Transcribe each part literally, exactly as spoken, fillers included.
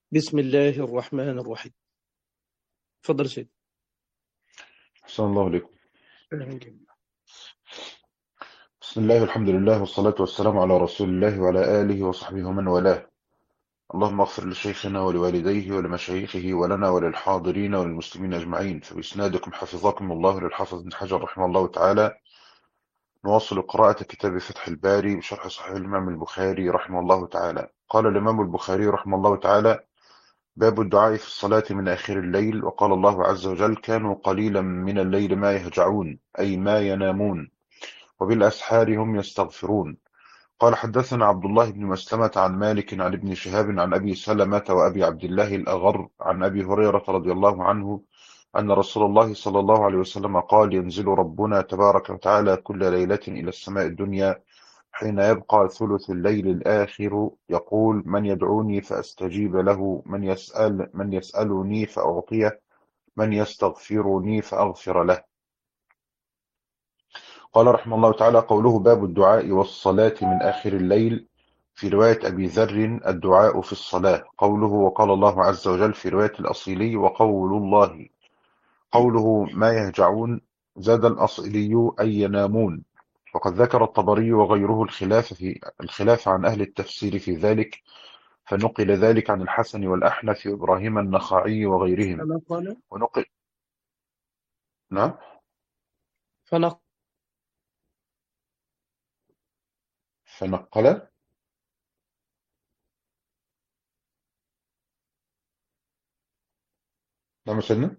بسم الله الرحمن الرحيم. تفضل سيدي. أحسن الله عليكم. أهلاً جميعاً. بسم الله والحمد لله والصلاة والسلام على رسول الله وعلى آله وصحبه ومن والاه. اللهم اغفر لشيخنا ولوالديه ولمشايخه ولنا وللحاضرين وللمسلمين أجمعين. فبإسنادكم حفظكم الله للحافظ بن حجر رحمه الله تعالى. نواصل قراءة كتاب فتح الباري بشرح صحيح الإمام البخاري رحمه الله تعالى. قال الإمام البخاري رحمه الله تعالى: باب الدعاء في الصلاة من آخر الليل. وقال الله عز وجل: كانوا قليلا من الليل ما يهجعون، أي ما ينامون، وبالأسحار هم يستغفرون. قال: حدثنا عبد الله بن مسلمة عن مالك عن ابن شهاب عن أبي سلمة وأبي عبد الله الأغر عن أبي هريرة رضي الله عنه أن رسول الله صلى الله عليه وسلم قال: ينزل ربنا تبارك وتعالى كل ليلة إلى السماء الدنيا حين يبقى ثلث الليل الآخر، يقول: من يدعوني فأستجيب له، من يسأل من يسألني فأعطيه، من يستغفرني فأغفر له. قال رحمه الله تعالى: قوله باب الدعاء والصلاة من آخر الليل. في رواية أبي ذر: الدعاء في الصلاة. قوله وقال الله عز وجل في رواية الأصيلي: وقول الله. قوله ما يهجعون، زاد الأصيلي أي ينامون. وقد ذكر الطبري وغيره الخلاف في الخلاف عن أهل التفسير في ذلك، فنقل ذلك عن الحسن والأحنف وإبراهيم النخعي وغيرهم. فنقل ونقل نعم. فنق فنقل نعم سيدنا.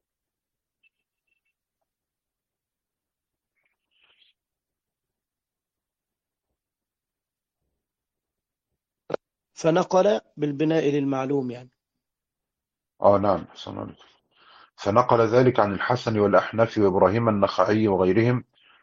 فنقل بالبناء للمعلوم يعني. آه نعم، حسن عليك. فنقل ذلك عن الحسن والأحنف وإبراهيم النخعي وغيرهم.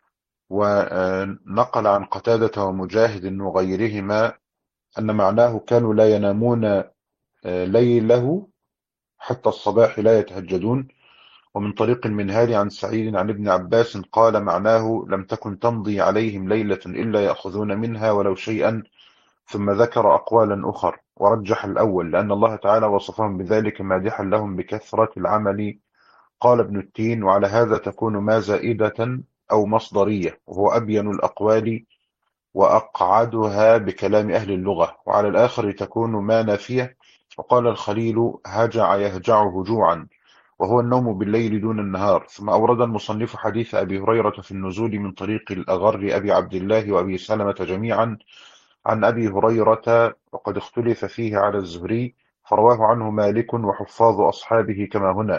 ونقل عن قتادة ومجاهد وغيرهما أن معناه: كانوا لا ينامون آه، ليله حتى الصباح لا يتهجدون. ومن طريق المنهال عن سعيد عن ابن عباس قال معناه: لم تكن تمضي عليهم ليلة إلا يأخذون منها ولو شيئا. ثم ذكر أقوالا أخر ورجح الأول، لأن الله تعالى وصفهم بذلك مادحا لهم بكثرة العمل. قال ابن التين: وعلى هذا تكون ما زائدة أو مصدرية، وهو أبين الأقوال وأقعدها بكلام أهل اللغة. وعلى الآخر تكون ما نافية. وقال الخليل: هجع يهجع هجوعا، وهو النوم بالليل دون النهار. ثم أورد المصنف حديث أبي هريرة في النزول من طريق الأغر أبي عبد الله وأبي سلمة جميعا عن أبي هريرة، وقد اختلف فيه على الزهري، فرواه عنه مالك وحفاظ أصحابه كما هنا.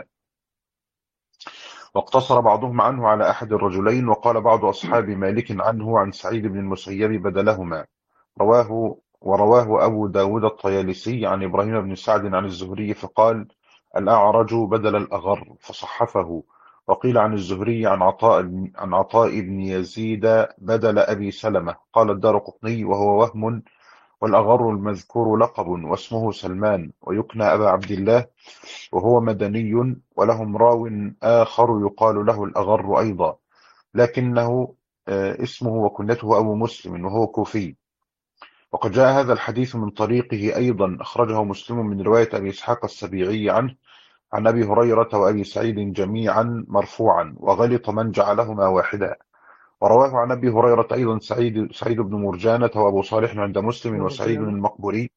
واقتصر بعضهم عنه على أحد الرجلين. وقال بعض أصحاب مالك عنه عن سعيد بن المسيب بدلهما. رواه ورواه أبو داود الطيالسي عن إبراهيم بن سعد عن الزهري فقال: الأعرج بدل الأغر، فصحفه. وقيل عن الزهري عن عطاء عن عطاء بن يزيد بدل أبي سلمة. قال الدارقطني: وهو وهم، والأغر المذكور لقب واسمه سلمان، ويكنى أبا عبد الله، وهو مدني. ولهم راو آخر يقال له الأغر أيضا، لكنه آه، اسمه وكنيته أبو مسلم، وهو كوفي. وقد جاء هذا الحديث من طريقه أيضا، أخرجه مسلم من رواية أبي إسحاق السبيعي عنه عن أبي هريرة وأبي سعيد جميعا مرفوعا، وغلط من جعلهما واحدا. ورواه عن أبي هريرة أيضا سعيد سعيد بن مرجانة وأبو صالح عند مسلم وسعيد مرجانة المقبري.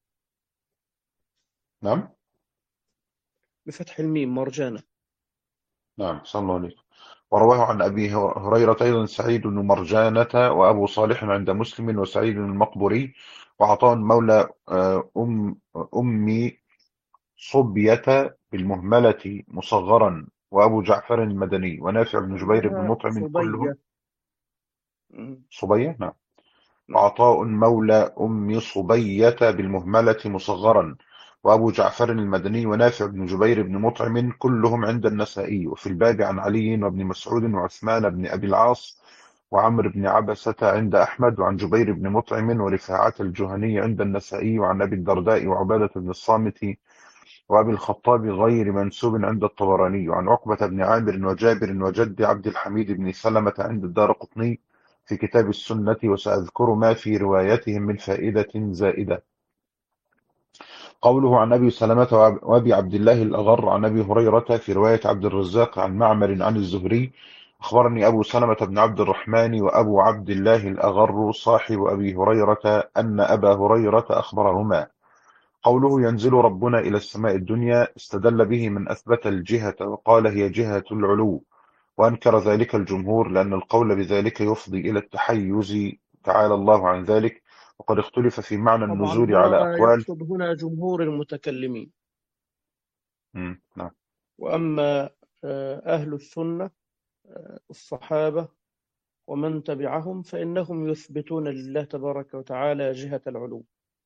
نعم. بفتح الميم مرجانة. نعم، صلى الله عليه. ورواه عن أبي هريرة أيضا سعيد بن مرجانة وأبو صالح عند مسلم وسعيد المقبري. وعطاء مولى آه، أم أمي صبية بالمهملة مصغرا، وأبو جعفر المدني، ونافع بن جبير بن معناها مطعم كلهم. صبية. مم. صبية، نعم. نعم. وعطاء مولى أم صبية بالمهملة مصغرا، وأبو جعفر المدني، ونافع بن جبير بن مطعم كلهم عند النسائي. وفي الباب عن علي وابن مسعود وعثمان بن أبي العاص وعمرو بن عبسة عند أحمد، وعن جبير بن مطعم ورفاعة الجهني عند النسائي، وعن أبي الدرداء وعبادة بن الصامت وأبي الخطاب غير منسوب عند الطبراني، وعن عقبة بن عامر وجابر وجد عبد الحميد بن سلمة عند الدارقطني في كتاب السنة. وسأذكر ما في روايتهم من فائدة زائدة. قوله عن أبي سلمة وأب- وأبي عبد الله الأغر عن أبي هريرة في رواية عبد الرزاق عن معمر عن الزهري: أخبرني أبو سلمة بن عبد الرحمن وأبو عبد الله الأغر صاحب أبي هريرة أن أبا هريرة أخبرهما. قوله ينزل ربنا إلى السماء الدنيا استدل به من أثبت الجهة وقال هي جهة العلو، وأنكر ذلك الجمهور لأن القول بذلك يفضي إلى التحيز تعالى الله عن ذلك. وقد اختلف في معنى طبعا النزول هو على أقوال. يقصد هنا جمهور المتكلمين. مم. نعم. وأما آه، أهل السنة الصحابة ومن تبعهم فإنهم يثبتون لله تبارك وتعالى جهة العلو.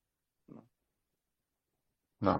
نعم.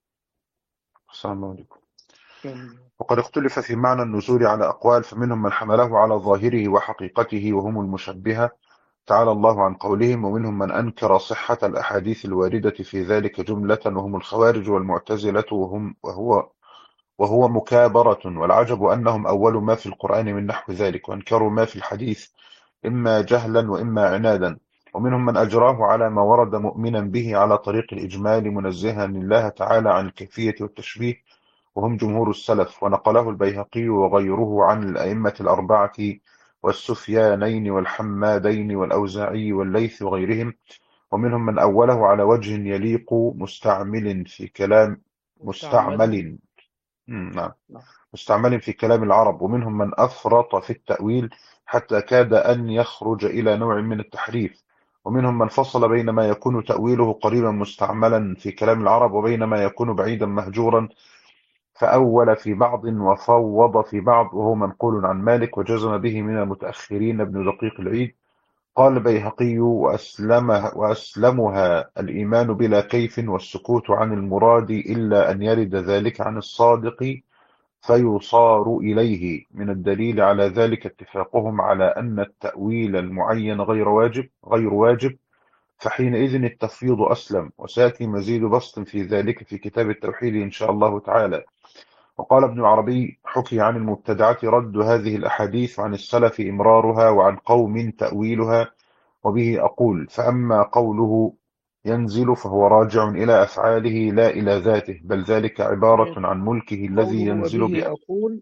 السلام عليكم. يعني وقد اختلف في معنى النزول على أقوال، فمنهم من حمله على ظاهره وحقيقته وهم المشبهة تعالى الله عن قولهم، ومنهم من أنكر صحة الأحاديث الواردة في ذلك جملة وهم الخوارج والمعتزلة، وهم وهو وهو مكابرة. والعجب أنهم أول ما في القرآن من نحو ذلك، وأنكروا ما في الحديث إما جهلا وإما عنادا. ومنهم من أجراه على ما ورد مؤمنا به على طريق الإجمال منزها لله تعالى عن الكيفية والتشبيه، وهم جمهور السلف. ونقله البيهقي وغيره عن الأئمة الأربعة والسفيانين والحمادين والأوزاعي والليث وغيرهم. ومنهم من أوله على وجه يليق مستعمل في كلام مستعمل. مستعمل مم، نعم نعم. مستعمل في كلام العرب. ومنهم من أفرط في التأويل حتى كاد أن يخرج إلى نوع من التحريف. ومنهم من فصل بين ما يكون تأويله قريبا مستعملا في كلام العرب وبين ما يكون بعيدا مهجورا، فأول في بعض وفوض في بعض، وهو منقول عن مالك وجزم به من المتأخرين ابن دقيق العيد. قال البيهقي: وأسلمها, وأسلمها الإيمان بلا كيف والسكوت عن المراد إلا أن يرد ذلك عن الصادق فيصار إليه. من الدليل على ذلك اتفاقهم على أن التأويل المعين غير واجب غير واجب فحينئذ التفويض أسلم. وسيأتي مزيد بسط في ذلك في كتاب التوحيد إن شاء الله تعالى. وقال ابن العربي: حكي عن المبتدعة رد هذه الأحاديث، عن السلف إمرارها، وعن قوم تأويلها، وبه أقول. فأما قوله ينزل فهو راجع إلى أفعاله لا إلى ذاته، بل ذلك يعني عبارة عن ملكه الذي قوله ينزل وبه بأمر. أقول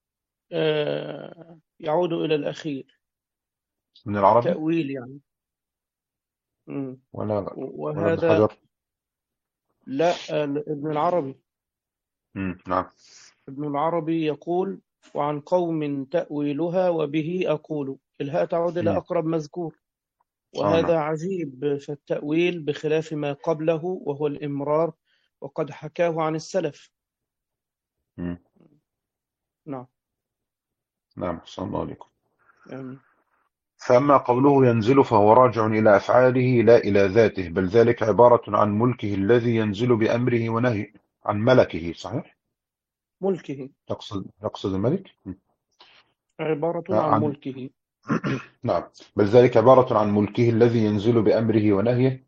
آه، يعود إلى الأخير، من العربي التأويل يعني. مم. ولا ولا ابن وهذا حجر؟ لا، آه، ابن العربي. مم. نعم. ابن العربي يقول: وعن قوم تأويلها وبه أقول. الهاء تعود إلى مم. أقرب مذكور. آه نعم. وهذا عجيب، فالتأويل بخلاف ما قبله وهو الإمرار، وقد حكاه عن السلف. مم. نعم. نعم صلى الله عليكم. يعني فأما قوله ينزل فهو راجع إلى أفعاله لا إلى ذاته، بل ذلك عبارة عن ملكه الذي ينزل بأمره ونهيه. عن ملكه صحيح؟ ملكه، يقصد يقصد الملك. مم. عبارة آه، عن عن ملكه. نعم، بل ذلك عبارة عن ملكه الذي ينزل بأمره ونهيه.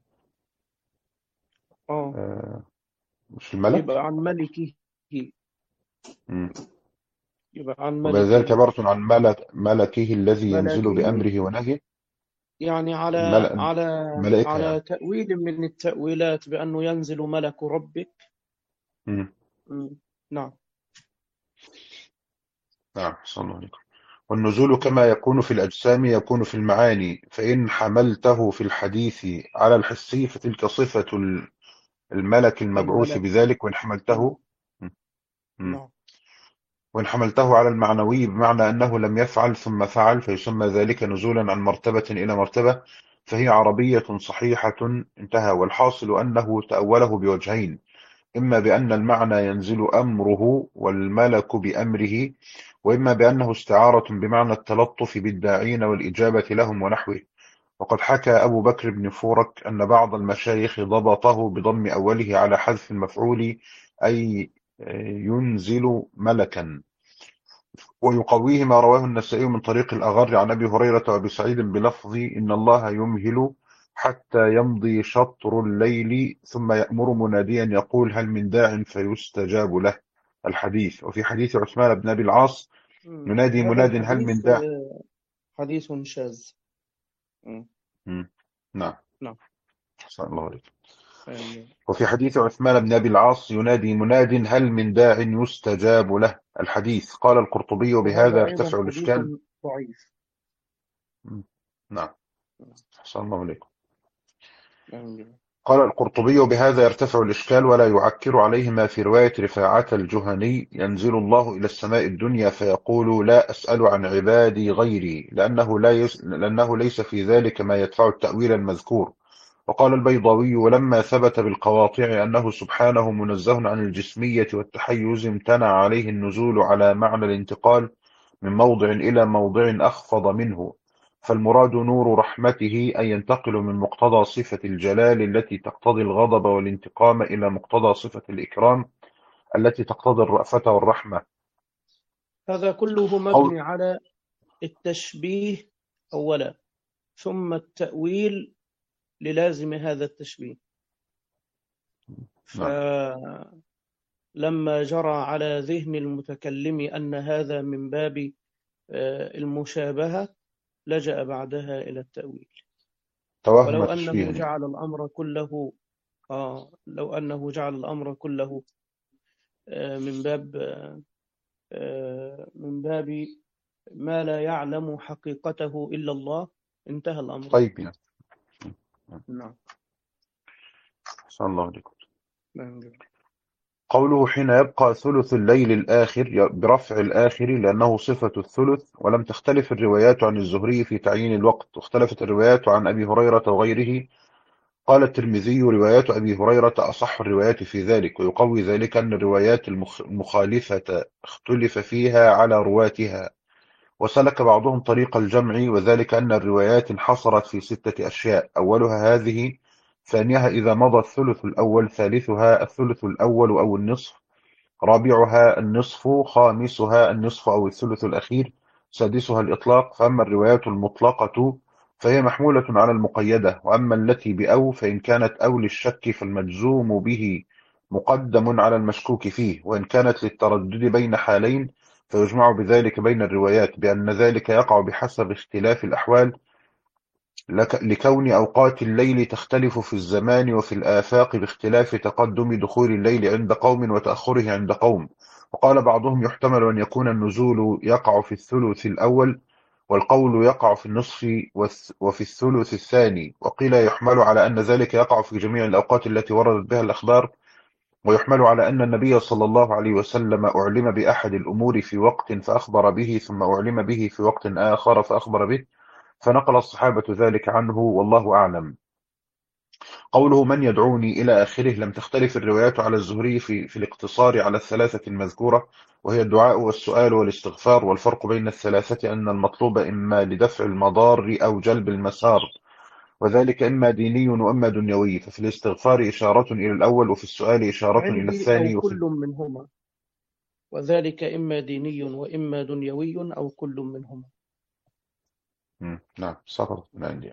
آه آه، مش يبقى الملك. عن ملكه. مم. يبقى عن وبل ذلك ملكه. عبارة عن ملك ملكه الذي ينزل ملكه بأمره ونهيه. يعني على الملأ على الملائكة يعني. على تأويل من التأويلات بأنه ينزل ملك ربك. مم. مم. نعم. نعم صلى الله عليه وسلم. والنزول مم. كما يكون في الأجسام يكون في المعاني، فإن حملته في الحديث على الحسي فتلك صفة الملك المبعوث الملك. بذلك، وإن مم. حملته مم. نعم. وإن حملته على المعنوي بمعنى أنه لم يفعل ثم فعل فيسمى ذلك نزولا عن مرتبة إلى مرتبة، فهي عربية صحيحة. انتهى. والحاصل أنه تأوله بوجهين: إما بأن المعنى ينزل أمره والملك بأمره، وإما بأنه استعارة بمعنى التلطف بالداعين والإجابة لهم ونحوه. وقد حكى أبو بكر بن فورك أن بعض المشايخ ضبطه بضم أوله على حذف المفعول، أي ينزل ملكا. ويقويه ما رواه النسائي من طريق الأغر عن أبي هريرة وأبي سعيد بلفظ إن الله يمهل حتى يمضي شطر الليل ثم يأمر مناديا يقول هل من داع فيستجاب له. الحديث. وفي حديث عثمان بن أبي العاص مم. ينادي هذا مناد هل من الحديث داع. آه، حديث شاذ. مم. مم. نعم نعم. صلى الله عليه وسلم. آمين. وفي حديث عثمان بن أبي العاص ينادي مناد هل من داع يستجاب له. الحديث. قال القرطبي بهذا وهذا أيضا يرتفع حديث الإشكال. ضعيف. نعم. أحسن الله عليكم. آمين. قال القرطبي بهذا يرتفع الإشكال ولا يعكر عليه ما في رواية رفاعة الجهني ينزل الله إلى السماء الدنيا فيقول لا أسأل عن عبادي غيري لأنه, لا يس... لأنه ليس في ذلك ما يدفع التأويل المذكور. وقال البيضاوي ولما ثبت بالقواطع أنه سبحانه منزه عن الجسمية والتحيز امتنع عليه النزول على معنى الانتقال من موضع إلى موضع أخفض منه، فالمراد نور رحمته أن ينتقل من مقتضى صفة الجلال التي تقتضي الغضب والانتقام إلى مقتضى صفة الإكرام التي تقتضي الرأفة والرحمة. هذا كله قول مبني على التشبيه أولا، ثم التأويل للازم هذا التشبيه. نعم. فلما جرى على ذهن المتكلم أن هذا من باب المشابهة لجأ بعدها إلى التأويل. توهم ولو أنه تشبيه. جعل الأمر كله آه لو أنه جعل الأمر كله آه من باب آه من باب ما لا يعلم حقيقته إلا الله انتهى الأمر. طيب يعني. نعم. صلى الله عليكم. نعم. قوله حين يبقى ثلث الليل الآخر برفع الآخر لأنه صفة الثلث. ولم تختلف الروايات عن الزهري في تعيين الوقت، واختلفت الروايات عن أبي هريرة وغيره. قال الترمذي روايات أبي هريرة أصح الروايات في ذلك، ويقوي ذلك أن الروايات المخ- المخالفة اختلف فيها على رواتها. وسلك بعضهم طريق الجمع، وذلك أن الروايات انحصرت في ستة أشياء: أولها هذه، ثانيها إذا مضى الثلث الأول، ثالثها الثلث الأول أو النصف، رابعها النصف، خامسها النصف أو الثلث الأخير، سادسها الإطلاق. فأما الروايات المطلقة فهي محمولة على المقيدة، وأما التي بأو فإن كانت أو للشك فالمجزوم به مقدم على المشكوك فيه، وإن كانت للتردد بين حالين فيجمع بذلك بين الروايات، بأن ذلك يقع بحسب اختلاف الأحوال، لك- لكون أوقات الليل تختلف في الزمان وفي الآفاق باختلاف تقدم دخول الليل عند قوم وتأخره عند قوم. وقال بعضهم يحتمل أن يكون النزول يقع في الثلث الأول، والقول يقع في النصف والث- وفي الثلث الثاني. وقيل يحمل على أن ذلك يقع في جميع الأوقات التي وردت بها الأخبار، ويحمل على أن النبي صلى الله عليه وسلم أعلم بأحد الأمور في وقت فأخبر به، ثم أعلم به في وقت آخر فأخبر به، فنقل الصحابة ذلك عنه، والله أعلم. قوله من يدعوني إلى آخره. لم تختلف الروايات على الزهري في, في الاقتصار على الثلاثة المذكورة، وهي الدعاء والسؤال والاستغفار. والفرق بين الثلاثة أن المطلوب إما لدفع المضار أو جلب المسار، وذلك إما ديني وإما دنيوي. ففي الاستغفار إشارة إلى الأول، وفي السؤال إشارة إلى عندي أو الثاني، وفي كل منهما، وذلك إما ديني وإما دنيوي أو كل منهما. مم. نعم سقطت من عندي.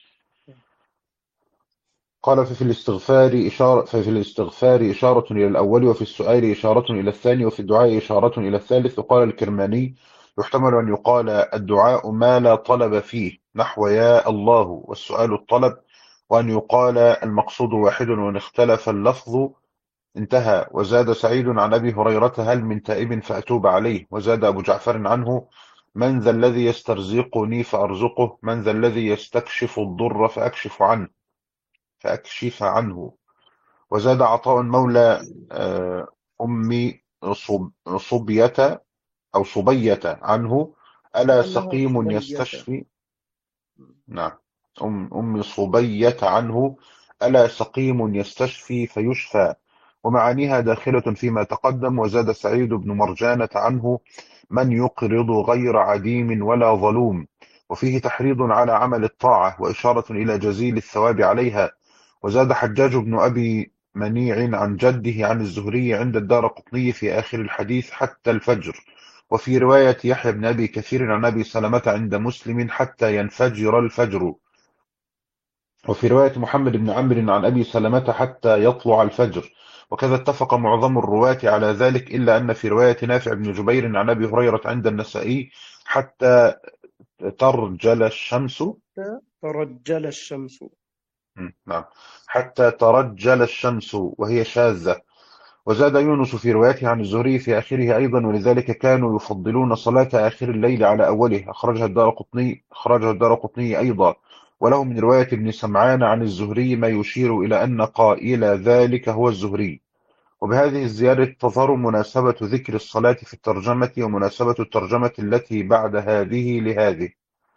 قال ففي الاستغفار إشارة ففي الاستغفار إشارة إلى الأول، وفي السؤال إشارة إلى الثاني، وفي الدعاء إشارة إلى الثالث. وقال الكرماني يحتمل أن يقال الدعاء ما لا طلب فيه نحو يا الله، والسؤال الطلب، وأن يقال المقصود واحد وإن اختلف اللفظ انتهى. وزاد سعيد عن أبي هريرة هل من تائب فأتوب عليه. وزاد أبو جعفر عنه من ذا الذي يسترزقني فأرزقه، من ذا الذي يستكشف الضر فأكشف عنه فأكشف عنه. وزاد عطاء مولى آه، أم صب- صبية أو صبية عنه ألا كأنها سقيم صبية. يستشفي. نعم. أم أم صبية عنه ألا سقيم يستشفي فيشفى، ومعانيها داخلة فيما تقدم. وزاد سعيد بن مرجانة عنه من يقرض غير عديم ولا ظلوم، وفيه تحريض على عمل الطاعة وإشارة إلى جزيل الثواب عليها. وزاد حجاج بن أبي منيع عن جده عن الزهري عند الدارقطني في آخر الحديث حتى الفجر. وفي رواية يحيى بن أبي كثير عن أبي سلمة عند مسلم حتى ينفجر الفجر. وفي رواية محمد بن عمرو عن أبي سلمة حتى يطلع الفجر. وكذا اتفق معظم الرواة على ذلك، إلا أن في رواية نافع بن جبير عن أبي هريرة عند النسائي حتى ترجل الشمس. ترجل الشمس. م، نعم. حتى ترجل الشمس وهي شاذة. وزاد يونس في روايته عن الزهري في آخره أيضا: ولذلك كانوا يفضلون صلاة آخر الليل على أوله. أخرجها الدارقطني أخرجها الدارقطني أيضا. وله من رواية ابن سمعان عن الزهري ما يشير إلى أن قائل ذلك هو الزهري. وبهذه الزيادة تظهر مناسبة ذكر الصلاة في الترجمة ومناسبة الترجمة التي بعد هذه لهذه.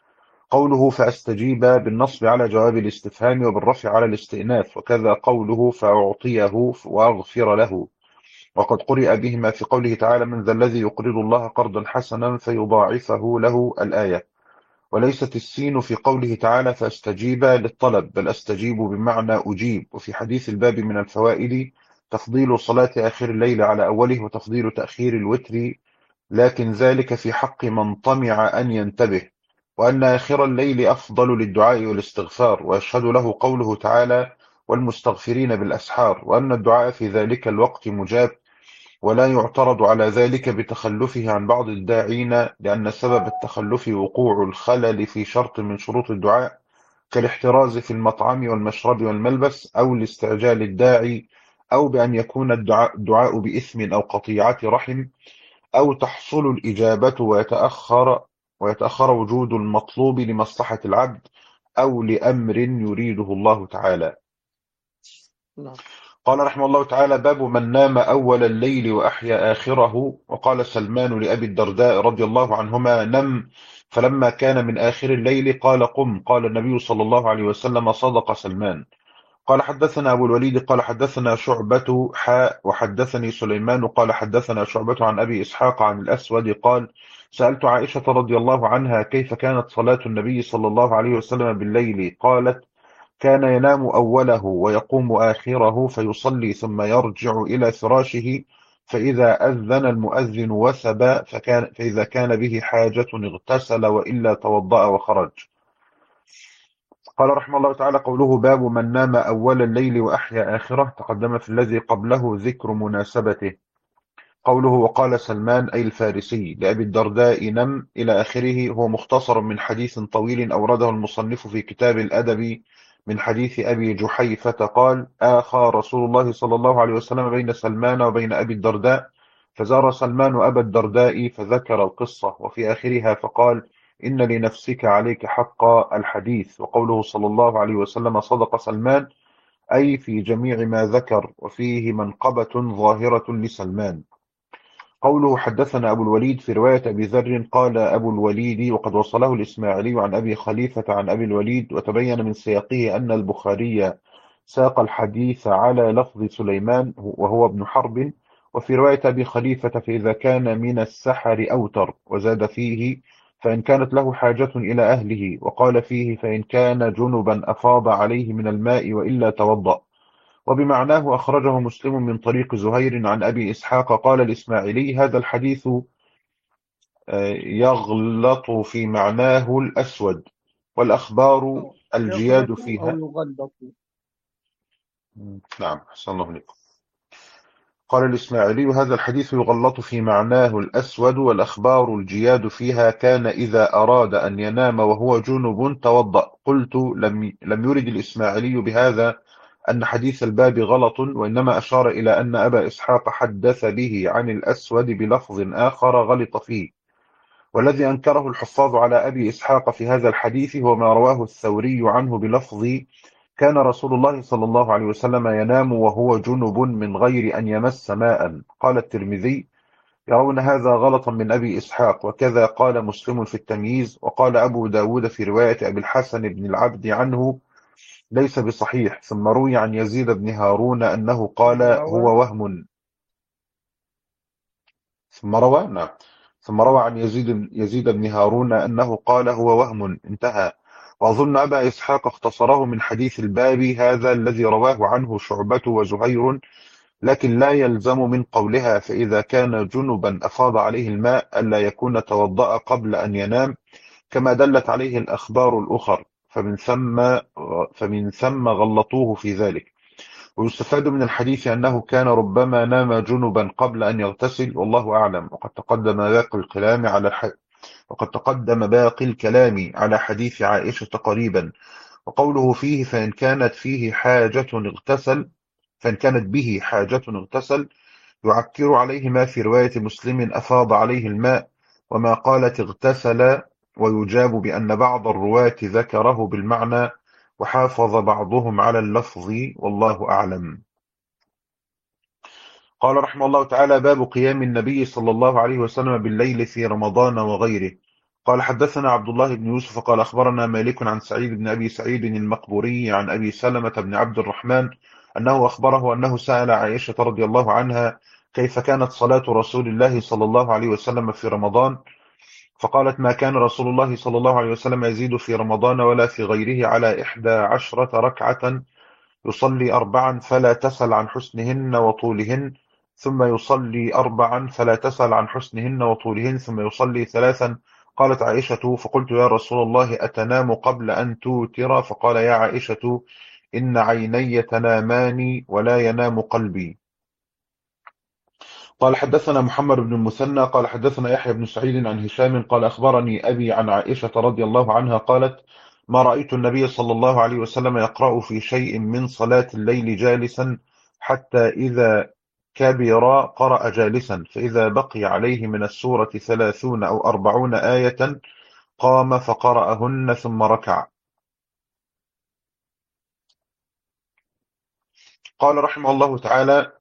قوله فأستجيب بالنصب على جواب الاستفهام وبالرفع على الاستئناف، وكذا قوله فأعطيه وأغفر له. وقد قرئ بهما في قوله تعالى: من ذا الذي يقرض الله قرضا حسنا فيضاعفه له الآية. وليست السين في قوله تعالى فأستجيب للطلب، بل أستجيب بمعنى أجيب. وفي حديث الباب من الفوائد تفضيل صلاة آخر الليل على أوله وتفضيل تأخير الوتر، لكن ذلك في حق من طمع أن ينتبه، وأن آخر الليل أفضل للدعاء والاستغفار، ويشهد له قوله تعالى: والمستغفرين بالأسحار، وأن الدعاء في ذلك الوقت مجاب، ولا يعترض على ذلك بتخلفه عن بعض الداعين، لأن سبب التخلف وقوع الخلل في شرط من شروط الدعاء، كالاحتراز في المطعم والمشرب والملبس، أو لاستعجال الداعي، أو بأن يكون الدعاء, الدعاء بإثم أو قطيعة رحم، أو تحصل الإجابة ويتأخر, ويتأخر وجود المطلوب لمصلحة العبد، أو لأمر يريده الله تعالى. نعم. قال رحمه الله تعالى: باب من نام أول الليل وأحيا آخره. وقال سلمان لأبي الدرداء رضي الله عنهما: نم، فلما كان من آخر الليل قال قم. قال النبي صلى الله عليه وسلم: صدق سلمان. قال حدثنا أبو الوليد قال حدثنا شعبة حاء وحدثني سليمان قال حدثنا شعبة عن أبي إسحاق عن الأسود قال: سألت عائشة رضي الله عنها كيف كانت صلاة النبي صلى الله عليه وسلم بالليل؟ قالت: كان ينام أوله ويقوم آخره فيصلي ثم يرجع إلى فراشه، فإذا أذن المؤذن وثب، فكان فإذا كان به حاجة اغتسل وإلا توضأ وخرج. قال رحمه الله تعالى: قوله باب من نام أول الليل وأحيا آخره تقدم في الذي قبله ذكر مناسبته. قوله وقال سلمان أي الفارسي لأبي الدرداء نم إلى آخره هو مختصر من حديث طويل أورده المصنف في كتاب الأدب من حديث أبي جحيفة قال: آخى رسول الله صلى الله عليه وسلم بين سلمان وبين أبي الدرداء، فزار سلمان أبا الدرداء فذكر القصة، وفي آخرها فقال: إن لنفسك عليك حق الحديث. وقوله صلى الله عليه وسلم صدق سلمان أي في جميع ما ذكر، وفيه منقبة ظاهرة لسلمان. قوله حدثنا أبو الوليد في رواية أبي ذر قال أبو الوليد، وقد وصله الإسماعيلي عن أبي خليفة عن أبي الوليد، وتبين من سياقه أن البخاري ساق الحديث على لفظ سليمان وهو ابن حرب. وفي رواية أبي خليفة فإذا كان من السحر أوتر، وزاد فيه فإن كانت له حاجة إلى أهله، وقال فيه فإن كان جنبا أفاض عليه من الماء وإلا توضأ. وبمعناه أخرجه مسلم من طريق زهير عن أبي إسحاق قال الإسماعيلي: هذا الحديث يغلط في معناه الأسود، والأخبار الجياد يغلط أو فيها. يغلط. نعم، أحسن الله عليكم. قال الإسماعيلي: هذا الحديث يغلط في معناه الأسود، والأخبار الجياد فيها. كان إذا أراد أن ينام وهو جنب توضأ. قلت: لم لم يرد الإسماعيلي بهذا أن حديث الباب غلط، وإنما أشار إلى أن أبا إسحاق حدث به عن الأسود بلفظ آخر غلط فيه. والذي أنكره الحفاظ على أبي إسحاق في هذا الحديث هو ما رواه الثوري عنه بلفظ: كان رسول الله صلى الله عليه وسلم ينام وهو جنب من غير أن يمس ماء. قال الترمذي: يرون هذا غلطا من أبي إسحاق. وكذا قال مسلم في التمييز. وقال أبو داود في رواية أبي الحسن بن العبد عنه: ليس بصحيح. ثم روي عن يزيد بن هارون أنه قال: هو وهم. ثم روى نعم ثم روى عن يزيد يزيد بن هارون أنه قال: هو وهم. انتهى. وأظن أبا إسحاق اختصره من حديث الباب هذا الذي رواه عنه شعبة وزهير، لكن لا يلزم من قولها فإذا كان جنبا أفاض عليه الماء ألا يكون توضأ قبل أن ينام، كما دلت عليه الأخبار الأخر، فمن ثم فمن ثم غلطوه في ذلك. ويستفاد من الحديث أنه كان ربما نام جنبا قبل أن يغتسل، والله أعلم. وقد تقدم باقي الكلام على الح... وقد تقدم باقي الكلام على حديث عائشة قريبا. وقوله فيه فإن كانت فيه حاجة اغتسل فإن كانت به حاجة اغتسل يعكر عليه ما في رواية مسلم أفاض عليه الماء، وما قالت اغتسل، ويجاب بأن بعض الرواة ذكره بالمعنى وحافظ بعضهم على اللفظ، والله أعلم. قال رحمه الله تعالى: باب قيام النبي صلى الله عليه وسلم بالليل في رمضان وغيره. قال حدثنا عبد الله بن يوسف قال أخبرنا مالك عن سعيد بن أبي سعيد المقبوري عن أبي سلمة بن عبد الرحمن أنه أخبره أنه سأل عائشة رضي الله عنها كيف كانت صلاة رسول الله صلى الله عليه وسلم في رمضان، فقالت: ما كان رسول الله صلى الله عليه وسلم يزيد في رمضان ولا في غيره على إحدى عشرة ركعة، يصلي أربعا فلا تسل عن حسنهن وطولهن، ثم يصلي أربعا فلا تسل عن حسنهن وطولهن، ثم يصلي ثلاثا. قالت عائشة: فقلت يا رسول الله أتنام قبل أن توتر؟ فقال: يا عائشة إن عيني تنامان ولا ينام قلبي. قال حدثنا محمد بن المثنى قال حدثنا يحيى بن سعيد عن هشام قال أخبرني أبي عن عائشة رضي الله عنها قالت: ما رأيت النبي صلى الله عليه وسلم يقرأ في شيء من صلاة الليل جالسا حتى إذا كبر قرأ جالسا، فإذا بقي عليه من السورة ثلاثون أو أربعون آية قام فقرأهن ثم ركع. قال رحمه الله تعالى: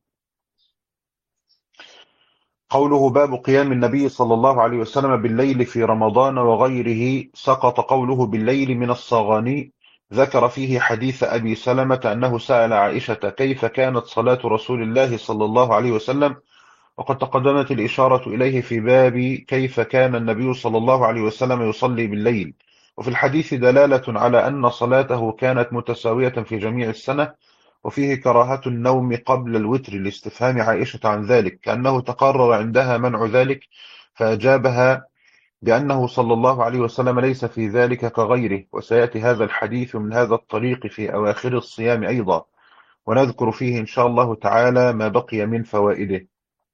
قوله باب قيام النبي صلى الله عليه وسلم بالليل في رمضان وغيره، سقط قوله بالليل من الصغاني. ذكر فيه حديث أبي سلمة أنه سأل عائشة كيف كانت صلاة رسول الله صلى الله عليه وسلم، وقد تقدمت الإشارة إليه في باب كيف كان النبي صلى الله عليه وسلم يصلي بالليل. وفي الحديث دلالة على أن صلاته كانت متساوية في جميع السنة، وفيه كراهة النوم قبل الوتر لاستفهام عائشة عن ذلك، كأنه تقرر عندها منع ذلك، فأجابها بأنه صلى الله عليه وسلم ليس في ذلك كغيره. وسيأتي هذا الحديث من هذا الطريق في أواخر الصيام أيضا، ونذكر فيه إن شاء الله تعالى ما بقي من فوائده.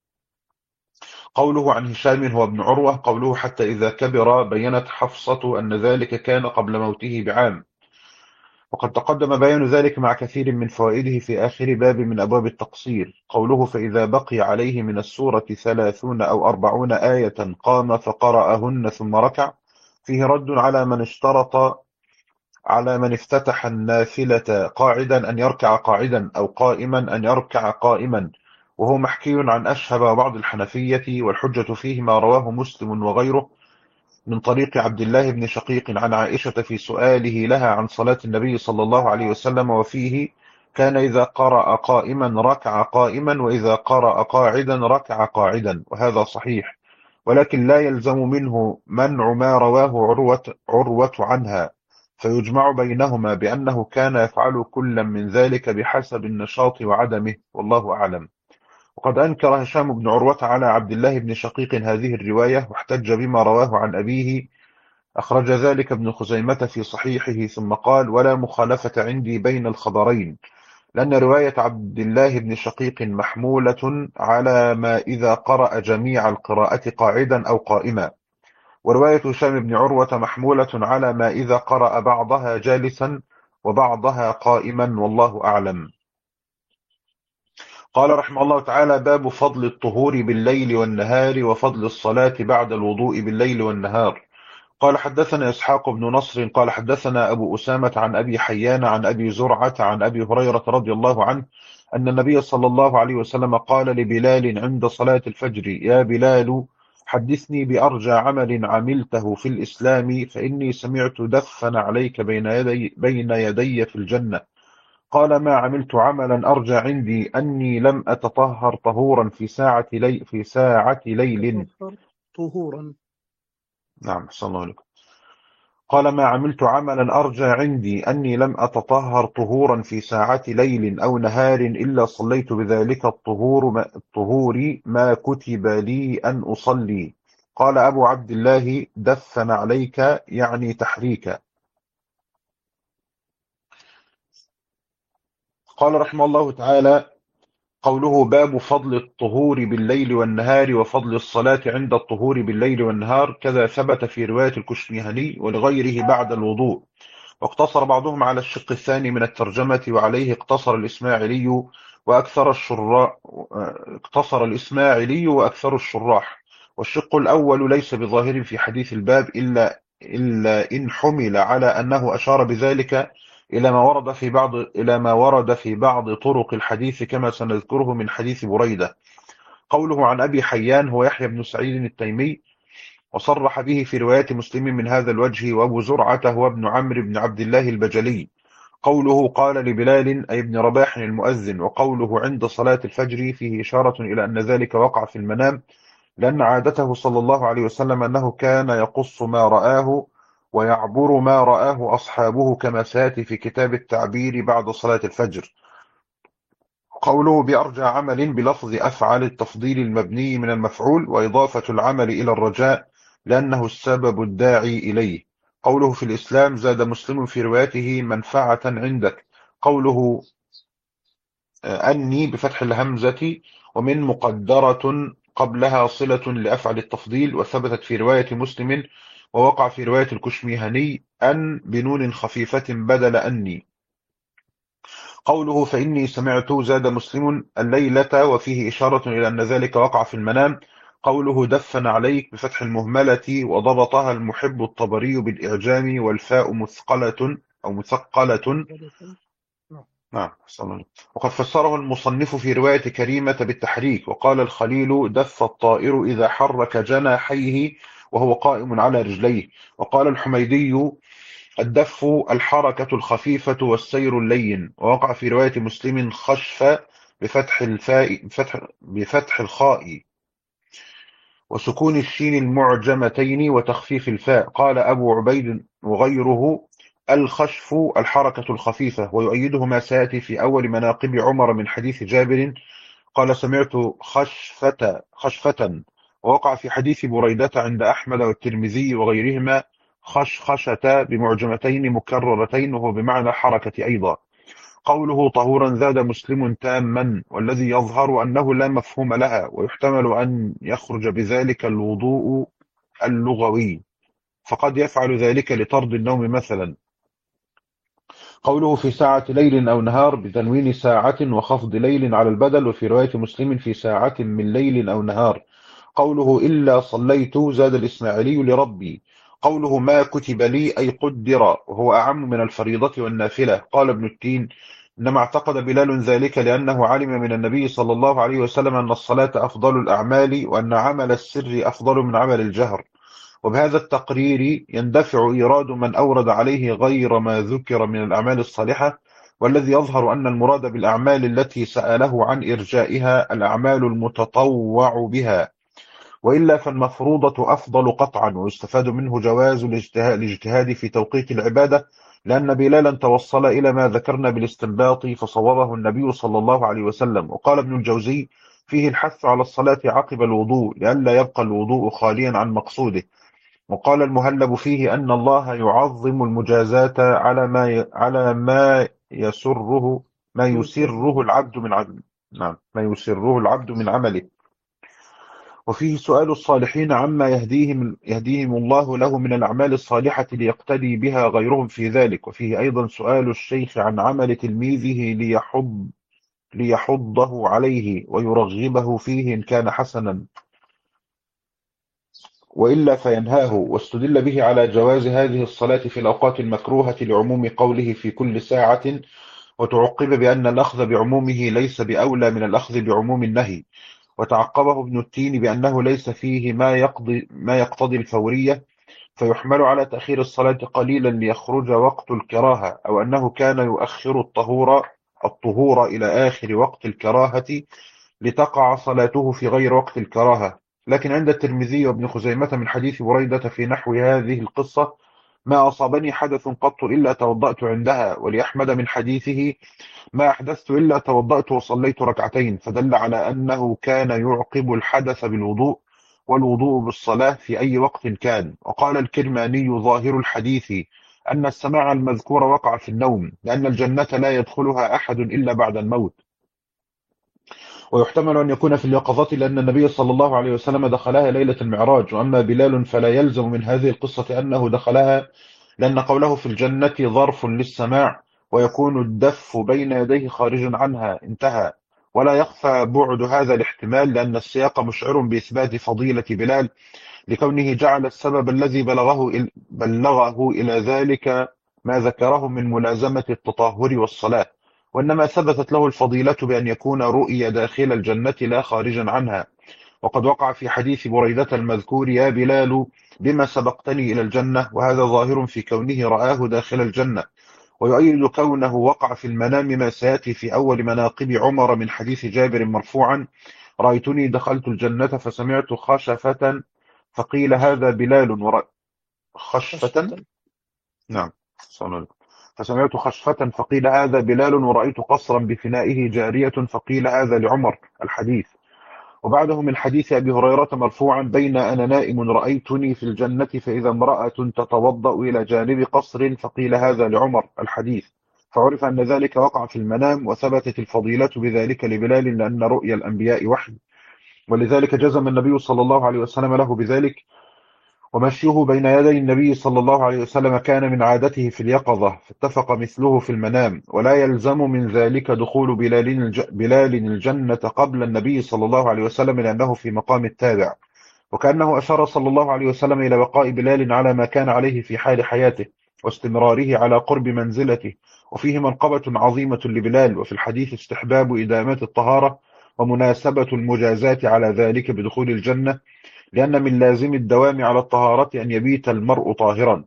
قوله عن هشام هو ابن عروة، قوله حتى إذا كبر، بينت حفصة أن ذلك كان قبل موته بعام، وقد تقدم بيان ذلك مع كثير من فوائده في آخر باب من أبواب التقصير. قوله فإذا بقي عليه من السورة ثلاثون أو أربعون آية قام فقرأهن ثم ركع، فيه رد على من اشترط على من افتتح النافلة قاعدا أن يركع قاعدا، أو قائما أن يركع قائما، وهو محكي عن أشهب وبعض الحنفية، والحجة فيه ما رواه مسلم وغيره من طريق عبد الله بن شقيق عن عائشة في سؤاله لها عن صلاة النبي صلى الله عليه وسلم، وفيه كان إذا قرأ قائما ركع قائما، وإذا قرأ قاعدا ركع قاعدا، وهذا صحيح، ولكن لا يلزم منه منع ما رواه عروة, عروة عنها، فيجمع بينهما بأنه كان يفعل كل من ذلك بحسب النشاط وعدمه، والله أعلم. وقد أنكر هشام بن عروة على عبد الله بن شقيق هذه الرواية، واحتج بما رواه عن أبيه، أخرج ذلك ابن خزيمة في صحيحه، ثم قال: ولا مخالفة عندي بين الخبرين، لأن رواية عبد الله بن شقيق محمولة على ما إذا قرأ جميع القراءة قاعدا أو قائما، ورواية هشام بن عروة محمولة على ما إذا قرأ بعضها جالسا وبعضها قائما، والله أعلم. قال رحمه الله تعالى: باب فضل الطهور بالليل والنهار وفضل الصلاة بعد الوضوء بالليل والنهار. قال حدثنا إسحاق بن نصر قال حدثنا أبو أسامة عن أبي حيان عن أبي زرعة عن أبي هريرة رضي الله عنه أن النبي صلى الله عليه وسلم قال لبلال عند صلاة الفجر: يا بلال حدثني بأرجى عمل عملته في الإسلام، فإني سمعت دفن عليك بين يدي, بين يدي في الجنة. قال: ما عملت عملا أرجى عندي أني لم أتطهر طهورا في ساعة ليل في ساعة ليل طهورا. نعم، صلى الله عليه وسلم. قال: ما عملت عملا أرجى عندي أني لم أتطهر طهورا في ساعة ليل أو نهار إلا صليت بذلك الطهور ما, الطهور ما كتب لي أن أصلي. قال أبو عبد الله: دفن عليك يعني تحريك. قال رحمه الله تعالى: قوله باب فضل الطهور بالليل والنهار وفضل الصلاة عند الطهور بالليل والنهار، كذا ثبت في رواية الكشميهني ولغيره بعد الوضوء. واقتصر بعضهم على الشق الثاني من الترجمة، وعليه اقتصر الإسماعيلي وأكثر الشراح اقتصر الإسماعيلي وأكثر الشراح. والشق الأول ليس بظاهر في حديث الباب إلا إلا إن حمل على أنه أشار بذلك إلى ما ورد في بعض إلى ما ورد في بعض طرق الحديث، كما سنذكره من حديث بريدة. قوله عن أبي حيان هو يحيى بن سعيد التيمي، وصرح به في رواية مسلم من هذا الوجه. وأبو زرعة هو ابن عمرو بن عبد الله البجلي. قوله قال لبلال أي ابن رباح المؤذن. وقوله عند صلاة الفجر فيه إشارة إلى أن ذلك وقع في المنام، لأن عادته صلى الله عليه وسلم أنه كان يقص ما رآه ويعبر ما رآه أصحابه، كما سيأتي في كتاب التعبير بعد صلاة الفجر. قوله بأرجى عمل بلفظ أفعل التفضيل المبني من المفعول، وإضافة العمل إلى الرجاء لأنه السبب الداعي إليه. قوله في الإسلام زاد مسلم في روايته منفعة عندك. قوله أني بفتح الهمزة ومن مقدرة قبلها صلة لأفعل التفضيل، وثبتت في رواية مسلم، ووقع في رواية الكشميهني أن بنون خفيفة بدل أني. قوله فإني سمعت زاد مسلم الليلة، وفيه إشارة إلى أن ذلك وقع في المنام. قوله دفن عليك بفتح المهملة، وضبطها المحب الطبري بالإعجام والفاء مثقلة أو مثقلة. نعم. وقد فسره المصنف في رواية كريمة بالتحريك، وقال الخليل دف الطائر إذا حرك جناحيه وهو قائم على رجليه. وقال الحميدي الدف الحركة الخفيفة والسير اللين. ووقع في رواية مسلم خشف بفتح الفاء بفتح, بفتح الخاء وسكون الشين المعجمتين وتخفيف الفاء. قال أبو عبيد وغيره الخشف الحركة الخفيفة، ويؤيده ما سيأتي في أول مناقب عمر من حديث جابر قال سمعت خشفة خشفة. ووقع في حديث بريدة عند أحمد والترمذي وغيرهما خشخشة بمعجمتين مكررتين، وهو بمعنى حركة أيضا. قوله طهورا زاد مسلم تاما، والذي يظهر أنه لا مفهوم لها، ويحتمل أن يخرج بذلك الوضوء اللغوي، فقد يفعل ذلك لطرد النوم مثلا. قوله في ساعة ليل أو نهار بتنوين ساعة وخفض ليل على البدل، وفي رواية مسلم في ساعة من ليل أو نهار. قوله إلا صليت زاد الإسماعيلي لربي. قوله ما كتب لي أي قدر، وهو أعم من الفريضة والنافلة. قال ابن التين إنما اعتقد بلال ذلك لأنه علم من النبي صلى الله عليه وسلم أن الصلاة أفضل الأعمال، وأن عمل السر أفضل من عمل الجهر. وبهذا التقرير يندفع إيراد من أورد عليه غير ما ذكر من الأعمال الصالحة، والذي يظهر أن المراد بالأعمال التي سأله عن إرجائها الأعمال المتطوع بها، وإلا فالمفروضة أفضل قطعا. ويستفاد منه جواز الاجتهاد في توقيت العبادة، لأن بلالا توصل إلى ما ذكرنا بالاستنباط فصوره النبي صلى الله عليه وسلم. وقال ابن الجوزي فيه الحث على الصلاة عقب الوضوء لئلا يبقى الوضوء خاليا عن مقصوده. وقال المهلب فيه أن الله يعظم المجازات على ما على ما يسره ما يسره العبد من عمله. نعم، ما يسره العبد من عمله. وفيه سؤال الصالحين عما يهديهم يهديهم الله له من الأعمال الصالحة ليقتدي بها غيرهم في ذلك. وفيه أيضا سؤال الشيخ عن عمل تلميذه ليحض ليحضه عليه ويرغبه فيه إن كان حسنا، وإلا فينهاه. واستدل به على جواز هذه الصلاة في الأوقات المكروهة لعموم قوله في كل ساعة، وتعقب بأن الأخذ بعمومه ليس بأولى من الأخذ بعموم النهي. وتعقبه ابن التين بأنه ليس فيه ما يقضي ما يقتضي الفورية، فيحمل على تأخير الصلاة قليلا ليخرج وقت الكراهة، أو أنه كان يؤخر الطهور الطهور إلى آخر وقت الكراهة لتقع صلاته في غير وقت الكراهة. لكن عند الترمذي وابن خزيمة من حديث بريدة في نحو هذه القصة ما أصابني حدث قط إلا توضأت عندها. ولأحمد من حديثه ما أحدثت إلا توضأت وصليت ركعتين، فدل على أنه كان يعقب الحدث بالوضوء، والوضوء بالصلاة في أي وقت كان. وقال الكرماني ظاهر الحديث أن السماع المذكور وقع في النوم، لأن الجنة لا يدخلها أحد إلا بعد الموت. ويحتمل أن يكون في اليقظة، لأن النبي صلى الله عليه وسلم دخلها ليلة المعراج. وأما بلال فلا يلزم من هذه القصة أنه دخلها، لأن قوله في الجنة ظرف للسماع، ويكون الدف بين يديه خارجا عنها، انتهى. ولا يخفى بعد هذا الاحتمال، لأن السياق مشعر بإثبات فضيلة بلال، لكونه جعل السبب الذي بلغه بلغه إلى ذلك ما ذكره من ملازمة التطهر والصلاة، وإنما ثبتت له الفضيلة بأن يكون رؤي داخل الجنة لا خارجا عنها. وقد وقع في حديث بريدة المذكور: يا بلال بما سبقتني إلى الجنة، وهذا ظاهر في كونه رآه داخل الجنة. ويؤيد كونه وقع في المنام ما سيأتي في أول مناقب عمر من حديث جابر مرفوعا: رأيتني دخلت الجنة فسمعت خشفة فقيل هذا بلال ورأ... خشفة خشفة. نعم صلى الله عليه وسلم. فسمعت خشفة فقيل هذا بلال، ورأيت قصرا بفنائه جارية فقيل هذا لعمر، الحديث. وبعده من حديث أبي هريرة مرفوعا: بين أنا نائم رأيتني في الجنة فإذا امرأة تتوضأ إلى جانب قصر فقيل هذا لعمر، الحديث. فعرف أن ذلك وقع في المنام، وثبتت الفضيلة بذلك لبلال، لأن رؤيا الأنبياء وحي، ولذلك جزم النبي صلى الله عليه وسلم له بذلك. ومشيه بين يدي النبي صلى الله عليه وسلم كان من عادته في اليقظة، فاتفق مثله في المنام. ولا يلزم من ذلك دخول بلال الج... بلال الجنة قبل النبي صلى الله عليه وسلم، لأنه في مقام التابع، وكأنه أشار صلى الله عليه وسلم إلى بقاء بلال على ما كان عليه في حال حياته، واستمراره على قرب منزلته. وفيه منقبة عظيمة لبلال. وفي الحديث استحباب إدامة الطهارة، ومناسبة المجازاة على ذلك بدخول الجنة، لأن من لازم الدوام على الطهارة أن يبيت المرء طاهرا،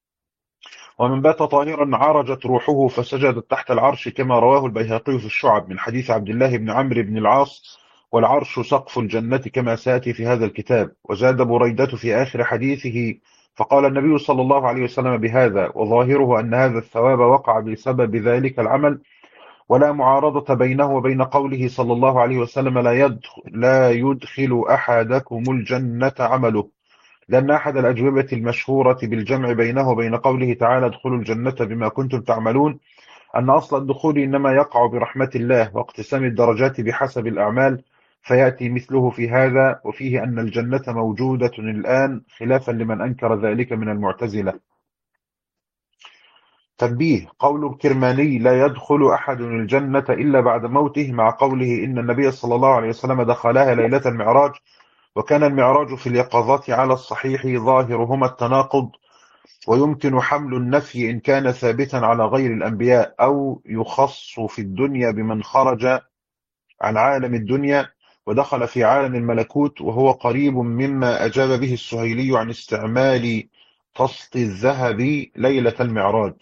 ومن بات طاهرا عرجت روحه فسجدت تحت العرش، كما رواه البيهقي في الشعب من حديث عبد الله بن عمرو بن العاص: والعرش سقف الجنة، كما سيأتي في هذا الكتاب. وزاد بريدة في آخر حديثه: فقال النبي صلى الله عليه وسلم بهذا، وظاهره أن هذا الثواب وقع بسبب ذلك العمل، ولا معارضة بينه وبين قوله صلى الله عليه وسلم: لا يدخل, لا يدخل أحدكم الجنة عمله، لأن أحد الأجوبة المشهورة بالجمع بينه وبين قوله تعالى: ادخلوا الجنة بما كنتم تعملون، أن أصل الدخول إنما يقع برحمة الله واقتسام الدرجات بحسب الأعمال، فيأتي مثله في هذا. وفيه أن الجنة موجودة الآن، خلافا لمن أنكر ذلك من المعتزلة. تنبيه: قول الكرماني: لا يدخل أحد الجنة إلا بعد موته، مع قوله إن النبي صلى الله عليه وسلم دخلها ليلة المعراج، وكان المعراج في اليقظة على الصحيح، ظاهرهما التناقض، ويمكن حمل النفي إن كان ثابتا على غير الأنبياء، أو يخص في الدنيا بمن خرج عن عالم الدنيا ودخل في عالم الملكوت، وهو قريب مما أجاب به السهيلي عن استعمال طست الذهب ليلة المعراج.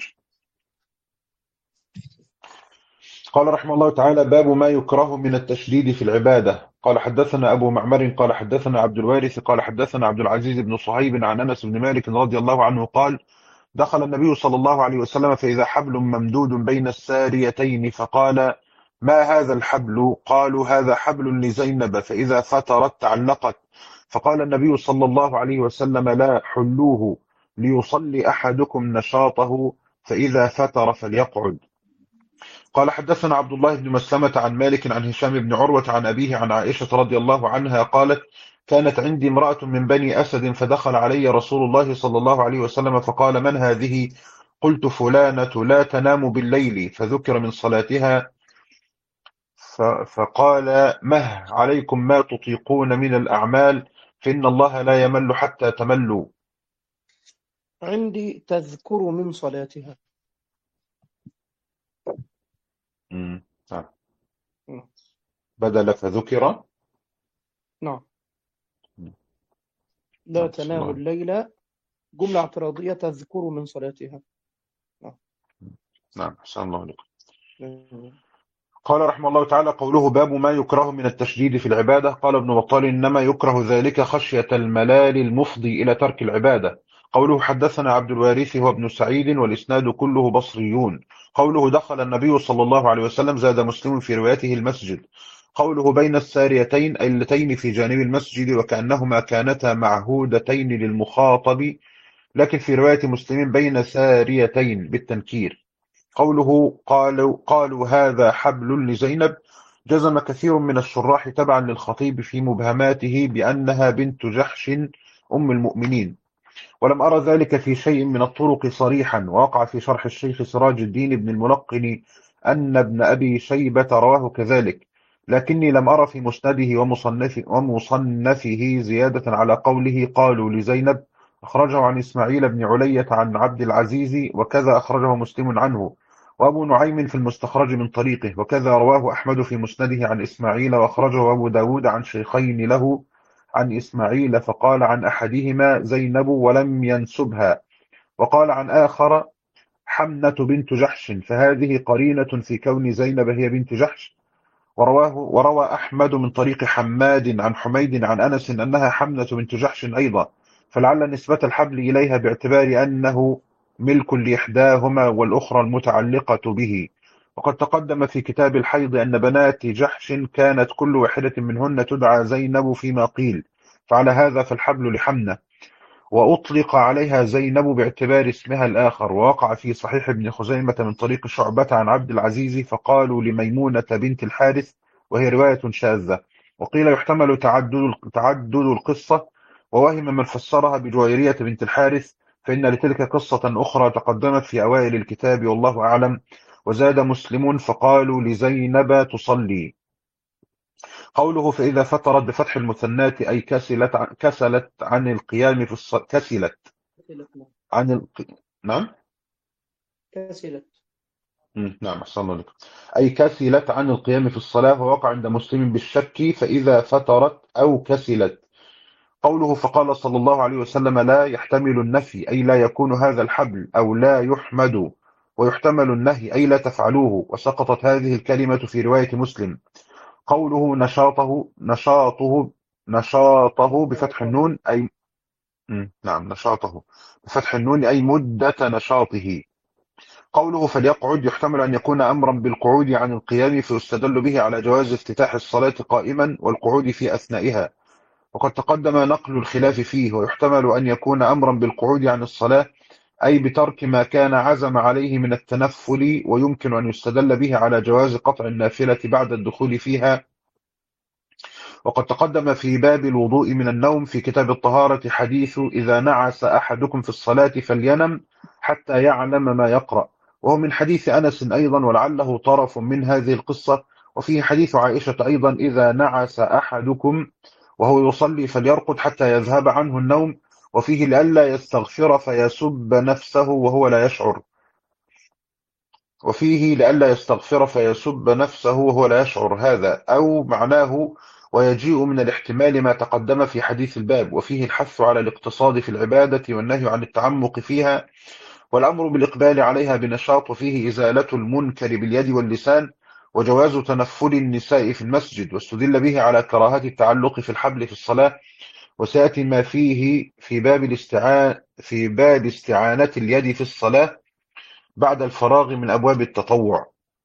قال رحمه الله تعالى: باب ما يكره من التشديد في العبادة. قال حدثنا أبو معمر قال حدثنا عبد الوارث قال حدثنا عبد العزيز بن صهيب عن أنس بن مالك رضي الله عنه قال: دخل النبي صلى الله عليه وسلم فإذا حبل ممدود بين الساريتين، فقال: ما هذا الحبل؟ قالوا: هذا حبل لزينب، فإذا فترت تعلقت. فقال النبي صلى الله عليه وسلم: لا، حلوه ليصلي أحدكم نشاطه، فإذا فتر فليقعد. قال حدثنا عبد الله بن مسلمة عن مالك عن هشام بن عروة عن أبيه عن عائشة رضي الله عنها قالت: كانت عندي امرأة من بني أسد، فدخل علي رسول الله صلى الله عليه وسلم فقال: من هذه؟ قلت: فلانة لا تنام بالليل، فذكر من صلاتها، فقال: مه عليكم ما تطيقون من الأعمال، فإن الله لا يمل حتى تملوا. عندي تذكر من صلاتها. مم. نعم. م. بدل فذكر. نعم. لا نعم. تنام الليل، جملة اعتراضية، تذكر من صلاتها. نعم. نعم أحسن الله عليكم. م. قال رحمه الله تعالى: قوله باب ما يكره من التشديد في العبادة. قال ابن بطال: إنما يكره ذلك خشية الملال المفضي إلى ترك العبادة. قوله حدثنا عبد الوارث هو ابن سعيد، والإسناد كله بصريون. قوله دخل النبي صلى الله عليه وسلم، زاد مسلم في روايته المسجد. قوله بين الساريتين أي اللتين في جانب المسجد، وكأنهما كانتا معهودتين للمخاطب، لكن في رواية مسلم بين ساريتين بالتنكير. قوله قالوا, قالوا هذا حبل لزينب، جزم كثير من الشراح تبعا للخطيب في مبهماته بأنها بنت جحش أم المؤمنين، ولم أرى ذلك في شيء من الطرق صريحا. ووقع في شرح الشيخ سراج الدين بن الملقن أن ابن أبي شيبة رواه كذلك، لكني لم أرى في مسنده ومصنف ومصنفه زيادة على قوله قالوا لزينب. أخرجه عن إسماعيل بن علية عن عبد العزيز، وكذا أخرجه مسلم عنه، وأبو نعيم في المستخرج من طريقه، وكذا رواه أحمد في مسنده عن إسماعيل، وأخرجه أبو داود عن شيخين له عن إسماعيل فقال عن أحدهما زينب ولم ينسبها، وقال عن آخر حمنة بنت جحش، فهذه قرينة في كون زينب هي بنت جحش. ورواه وروى أحمد من طريق حماد عن حميد عن أنس أنها حمنة بنت جحش أيضا، فلعل نسبة الحبل إليها باعتبار أنه ملك لإحداهما والأخرى المتعلقة به. وقد تقدم في كتاب الحيض أن بنات جحش كانت كل واحدة منهن تدعى زينب فيما قيل، فعلى هذا فالحبل لحمنة، وأطلق عليها زينب باعتبار اسمها الآخر. ووقع في صحيح ابن خزيمة من طريق شعبة عن عبد العزيز فقالوا لميمونة بنت الحارث، وهي رواية شاذة. وقيل يحتمل تعدد تعدد القصة، ووهم من فسرها بجويرية بنت الحارث، فإن لتلك قصة أخرى تقدمت في أوائل الكتاب والله أعلم. وزاد مسلم فقالوا لزينب تصلي. قوله فإذا فترت بفتح المثنات أي كسلت عن كسلت عن القيام في الصلاة. كسلت كسلت. نعم. عن الق... نعم. كسلت. مم. نعم أحسن الله لك. أي كسلت عن القيام في الصلاة. ووقع عند مسلم بالشك فإذا فترت أو كسلت. قوله فقال صلى الله عليه وسلم لا يحتمل النفي أي لا يكون هذا الحبل، أو لا يحمد. ويحتمل النهي أي لا تفعلوه، وسقطت هذه الكلمة في رواية مسلم. قوله نشاطه نشاطه نشاطه بفتح النون أي مم. نعم نشاطه بفتح النون أي مدة نشاطه. قوله فليقعد يحتمل أن يكون أمرا بالقعود عن القيام، فيستدل به على جواز افتتاح الصلاة قائما والقعود في أثنائها، وقد تقدم نقل الخلاف فيه. ويحتمل أن يكون أمرا بالقعود عن الصلاة أي بترك ما كان عزم عليه من التنفل، ويمكن أن يستدل به على جواز قطع النافلة بعد الدخول فيها. وقد تقدم في باب الوضوء من النوم في كتاب الطهارة حديث إذا نعس أحدكم في الصلاة فلينم حتى يعلم ما يقرأ، وهو من حديث أنس أيضا، ولعله طرف من هذه القصة. وفيه حديث عائشة أيضا إذا نعس أحدكم وهو يصلي فليرقد حتى يذهب عنه النوم، وفيه لئلا يستغفر فيسب نفسه وهو لا يشعر وفيه لئلا يستغفر فيسب نفسه وهو لا يشعر. هذا أو معناه، ويجيء من الاحتمال ما تقدم في حديث الباب. وفيه الحث على الاقتصاد في العبادة والنهي عن التعمق فيها والأمر بالإقبال عليها بنشاط، وفيه إزالة المنكر باليد واللسان، وجواز تنفل النساء في المسجد. واستدل به على كراهة التعلق في الحبل في الصلاة، وسيأتي ما فيه في باب الاستعانة في باب استعانة اليد في الصلاة بعد الفراغ من أبواب التطوع.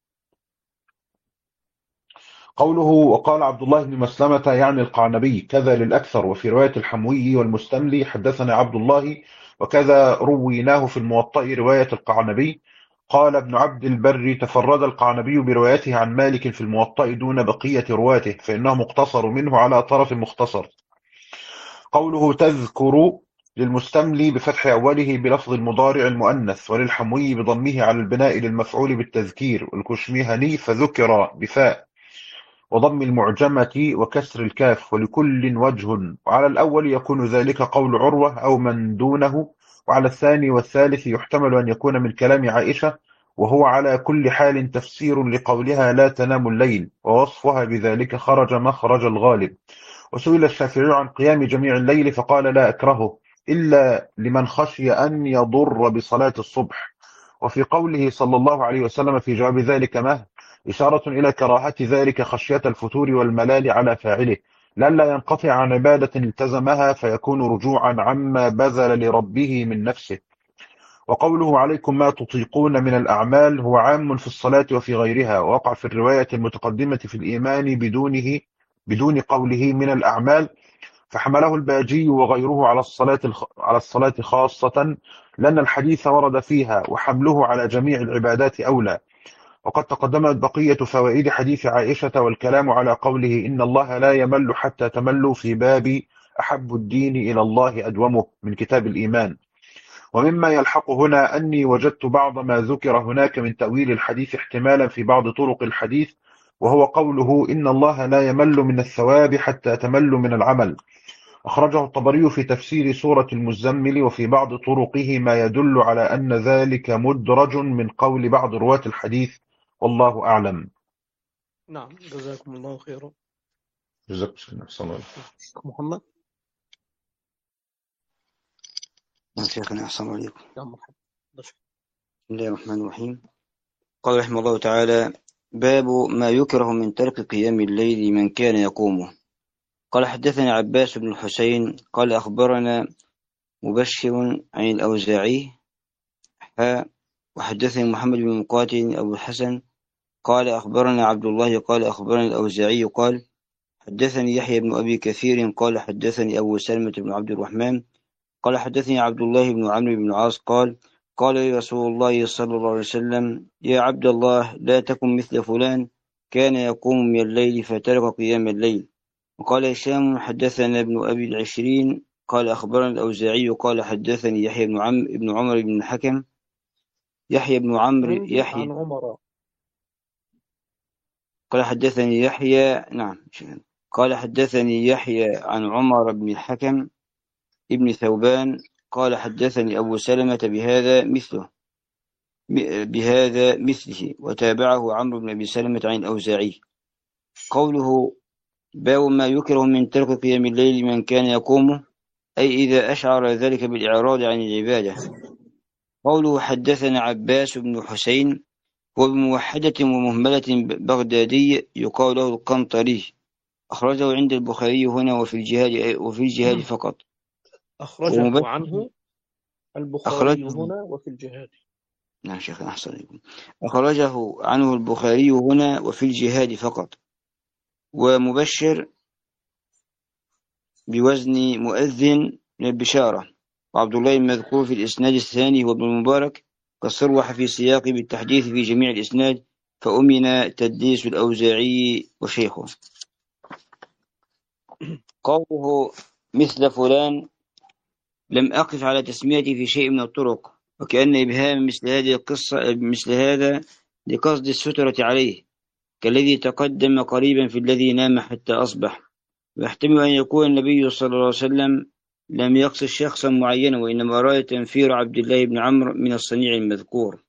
قوله وقال عبد الله بن مسلمة يعني القعنبي كذا للأكثر. وفي رواية الحموي والمستملي حدثنا عبد الله، وكذا رويناه في الموطأ رواية القعنبي. قال ابن عبد البر تفرد القعنبي بروايته عن مالك في الموطأ دون بقية رواته، فإنه مقتصر منه على طرف مختصر. قوله تذكر للمستملي بفتح أوله بلفظ المضارع المؤنث، وللحموي بضمه على البناء للمفعول بالتذكير، والكشميهني فذكر بفاء وضم المعجمة وكسر الكاف، ولكل وجه. وعلى الأول يكون ذلك قول عروة أو من دونه، وعلى الثاني والثالث يحتمل أن يكون من كلام عائشة، وهو على كل حال تفسير لقولها لا تنام الليل، ووصفها بذلك خرج مخرج الغالب. وسئل الشافعي عن قيام جميع الليل فقال لا أكرهه إلا لمن خشي أن يضر بصلاة الصبح. وفي قوله صلى الله عليه وسلم في جواب ذلك مه إشارة إلى كراهة ذلك خشية الفتور والملال على فاعله، لئلا ينقطع عن عبادة التزمها فيكون رجوعا عما بذل لربه من نفسه. وقوله عليكم ما تطيقون من الأعمال هو عام في الصلاة وفي غيرها، ووقع في الرواية المتقدمة في الإيمان بدونه بدون قوله من الأعمال، فحمله الباجي وغيره على الصلاة على الصلاة خاصة، لأن الحديث ورد فيها، وحمله على جميع العبادات أولى. وقد تقدمت بقية فوائد حديث عائشة والكلام على قوله إن الله لا يمل حتى تملوا في باب أحب الدين إلى الله أدومه من كتاب الإيمان. ومما يلحق هنا أني وجدت بعض ما ذكر هناك من تأويل الحديث احتمالا في بعض طرق الحديث، وهو قوله إن الله لا يمل من الثواب حتى تمل من العمل. أخرجه الطبري في تفسير سورة المزمل، وفي بعض طرقه ما يدل على أن ذلك مدرج من قول بعض رواة الحديث، والله أعلم. نعم، جزاكم الله خيرا. جزاكم الله خيرا. محمد. نعم شيخنا، أحسن عليكم. يا مرحبا. بسم الله الرحمن الرحيم. قال رحمه الله تعالى: باب ما يكره من ترك قيام الليل من كان يقومه. قال حدثنا عباس بن الحسين قال أخبرنا مبشر عن الأوزاعي ها وحدثني محمد بن مقاتل أبو الحسن قال أخبرنا عبد الله قال أخبرنا الأوزاعي قال حدثني يحيى بن أبي كثير قال حدثني أبو سلمة بن عبد الرحمن قال حدثني عبد الله بن عمرو بن العاص قال قال لي رسول الله صلى الله عليه وسلم: يا عبد الله، لا تكن مثل فلان كان يقوم من الليل فترك قيام الليل. وقال هشام حدثنا ابن أبي العشرين قال أخبرنا الأوزاعي قال حدثني يحيى بن عم ابن عمر بن الحكم يحيى بن عمرو يحيى عن عمر قال حدثني يحيى نعم قال حدثني يحيى عن عمر بن الحكم ابن ثوبان قال حدثني أبو سلمة بهذا مثله بهذا مثله وتابعه عمرو بن أبي سلمة عن الأوزاعي. قوله باب ما يكره من ترك قيام الليل من كان يقومه، أي إذا أشعر ذلك بالإعراض عن العبادة. قوله حدثنا عباس بن حسين هو بموحدة ومهملة بغدادي يقال له القنطري، أخرجه عند البخاري هنا وفي الجهاد وفي الجهاد فقط. أخرجه عنه البخاري أخرجه هنا وفي الجهاد. نعم شيخ أحسن. أخرجه عنه البخاري هنا وفي الجهاد فقط. ومبشر بوزن مؤذن من البشارة، وعبد الله المذكور في الإسناد الثاني هو ابن المبارك، قد صرح في سياق بالتحديث في جميع الإسناد، فأمن تدليس الأوزاعي وشيخه. قوله مثل فلان لم أقف على تسميته في شيء من الطرق، وكأن إبهام مثل هذه القصة مثل هذا لقصد السترة عليه، كالذي تقدم قريبا في الذي نام حتى أصبح. ويحتمل أن يكون النبي صلى الله عليه وسلم لم يقصد شخصا معينا، وإنما أراد تنفير عبد الله بن عمرو من الصنيع المذكور.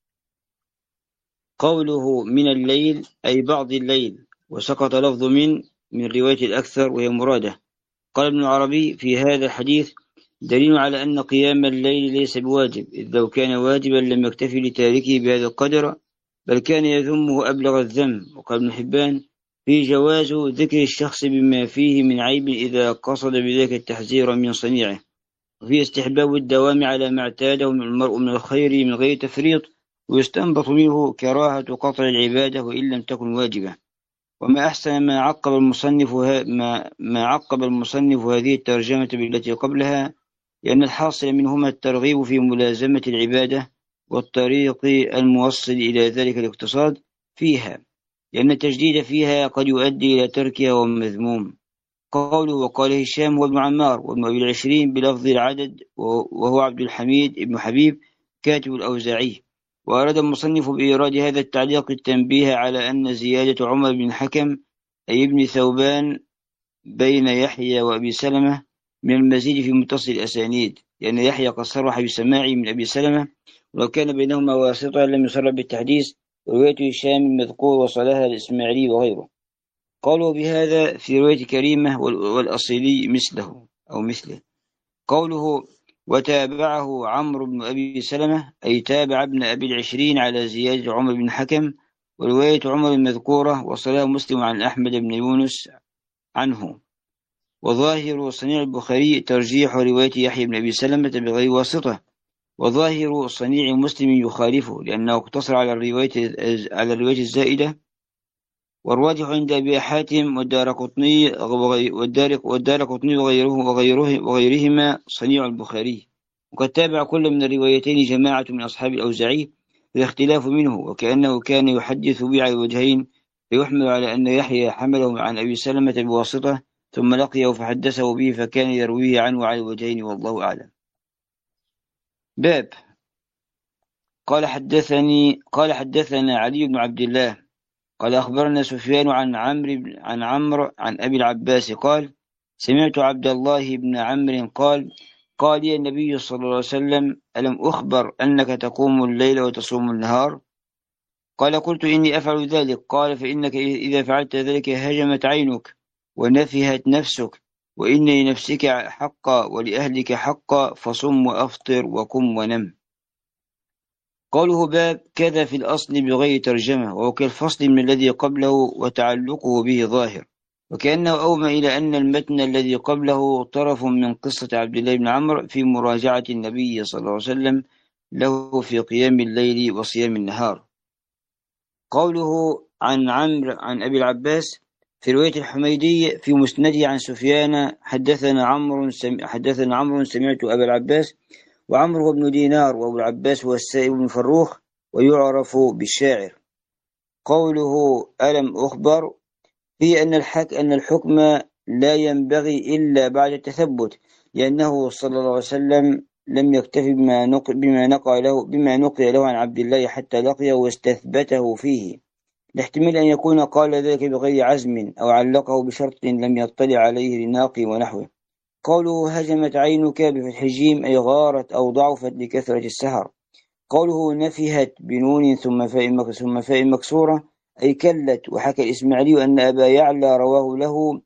قوله من الليل أي بعض الليل، وسقط لفظ من من رواية الأكثر وهي مرادة. قال ابن العربي في هذا الحديث دليل على أن قيام الليل ليس بواجب، إذ لو كان واجبا لم يكتفي لتاركه بهذا القدر، بل كان يذمه أبلغ الذم. وقال ابن حبان في جواز ذكر الشخص بما فيه من عيب إذا قصد بذلك التحذير من صنيعه، وفي استحباب الدوام على ما اعتاده من المرء من الخير من غير تفريط، ويستنبط منه كراهة قطع العبادة وإن لم تكن واجبة. وما أحسن ما عقب المصنف ما, ما عقب المصنف هذه الترجمة بالتي قبلها، لأن الحاصل منهما الترغيب في ملازمة العبادة والطريق الموصل إلى ذلك الاقتصاد فيها، لأن التجديد فيها قد يؤدي إلى تركها ومذموم. قوله وقال هشام هو ابن عمار وابن أبي العشرين بلفظ العدد، وهو عبد الحميد ابن حبيب كاتب الأوزاعي. وأراد المصنف بإيراد هذا التعليق التنبيه على أن زيادة عمر بن الحكم أي ابن ثوبان بين يحيى وأبي سلمة من المزيد في متصل الأسانيد، لأن يحيى قد صرح بسماعه من أبي سلمة، ولو كان بينهما واسطة لم يصرح بالتحديث. ورواية هشام المذكور وصلها الإسماعيلي وغيره. قالوا بهذا في رواية كريمة والأصيلي مثله أو مثله. قوله وتابعه عمرو بن أبي سلمة أي تابع ابن أبي العشرين على زيادة عمر بن حكم، ورواية عمر المذكورة وصلها مسلم عن أحمد بن يونس عنه. وظاهر صنيع البخاري ترجيح رواية يحيى بن أبي سلمة بغير واسطة، وظاهر صنيع مسلم يخالفه لأنه اقتصر على الرواية على الرواية الزائدة. والراجح عند أبي حاتم والدارقطني والدارقطني وغيره وغيره وغيرهما صنيع البخاري. وقد تابع كل من الروايتين جماعة من أصحاب الأوزاعي، الاختلاف منه وكأنه كان يحدث به على الوجهين، فيحمل على أن يحيى حمله عن أبي سلمة بواسطة ثم لقيه فحدثه به فكان يرويه عنه على الوجهين والله أعلم. باب قال حدثني قال حدثنا علي بن عبد الله قال أخبرنا سفيان عن عمرو عن عمرو عن أبي العباس قال سمعت عبد الله بن عمرو قال قال لي النبي صلى الله عليه وسلم ألم أخبر أنك تقوم الليل وتصوم النهار؟ قال قلت إني أفعل ذلك. قال فإنك إذا فعلت ذلك هجمت عينك ونفهت نفسك، وإن لنفسك حقا ولأهلك حقا، فصم وأفطر وقم ونم. قوله باب كذا في الأصل بغير ترجمة، وهو كالفصل من الذي قبله وتعلقه به ظاهر، وكأنه أومى إلى أن المتن الذي قبله طرف من قصة عبد الله بن عمرو في مراجعة النبي صلى الله عليه وسلم له في قيام الليل وصيام النهار. قوله عن عمرو عن أبي العباس في رواية الحميدي في مسنده عن سفيان حدثنا عمرو حدثنا عمرو سمعت أبا العباس، وعمرو بن دينار وأبو العباس هو السائب بن فروخ ويعرف بالشاعر. قوله ألم أخبر في أن الحك أن الحكم لا ينبغي إلا بعد التثبت، لأنه صلى الله عليه وسلم لم يكتفي بما نقل بما نقل له بما نقل له عن عبد الله حتى لقيه واستثبته فيه، لاحتمال أن يكون قال ذلك بغير عزم أو علقه بشرط لم يطلع عليه لناقي ونحوه. قوله هجمت عينك بفتح الجيم أي غارت أو ضعفت لكثرة السهر. قوله نفهت بنون ثم فاء ثم فاء مكسورة أي كلت. وحكى الإسماعيلي أن أبا يعلى رواه له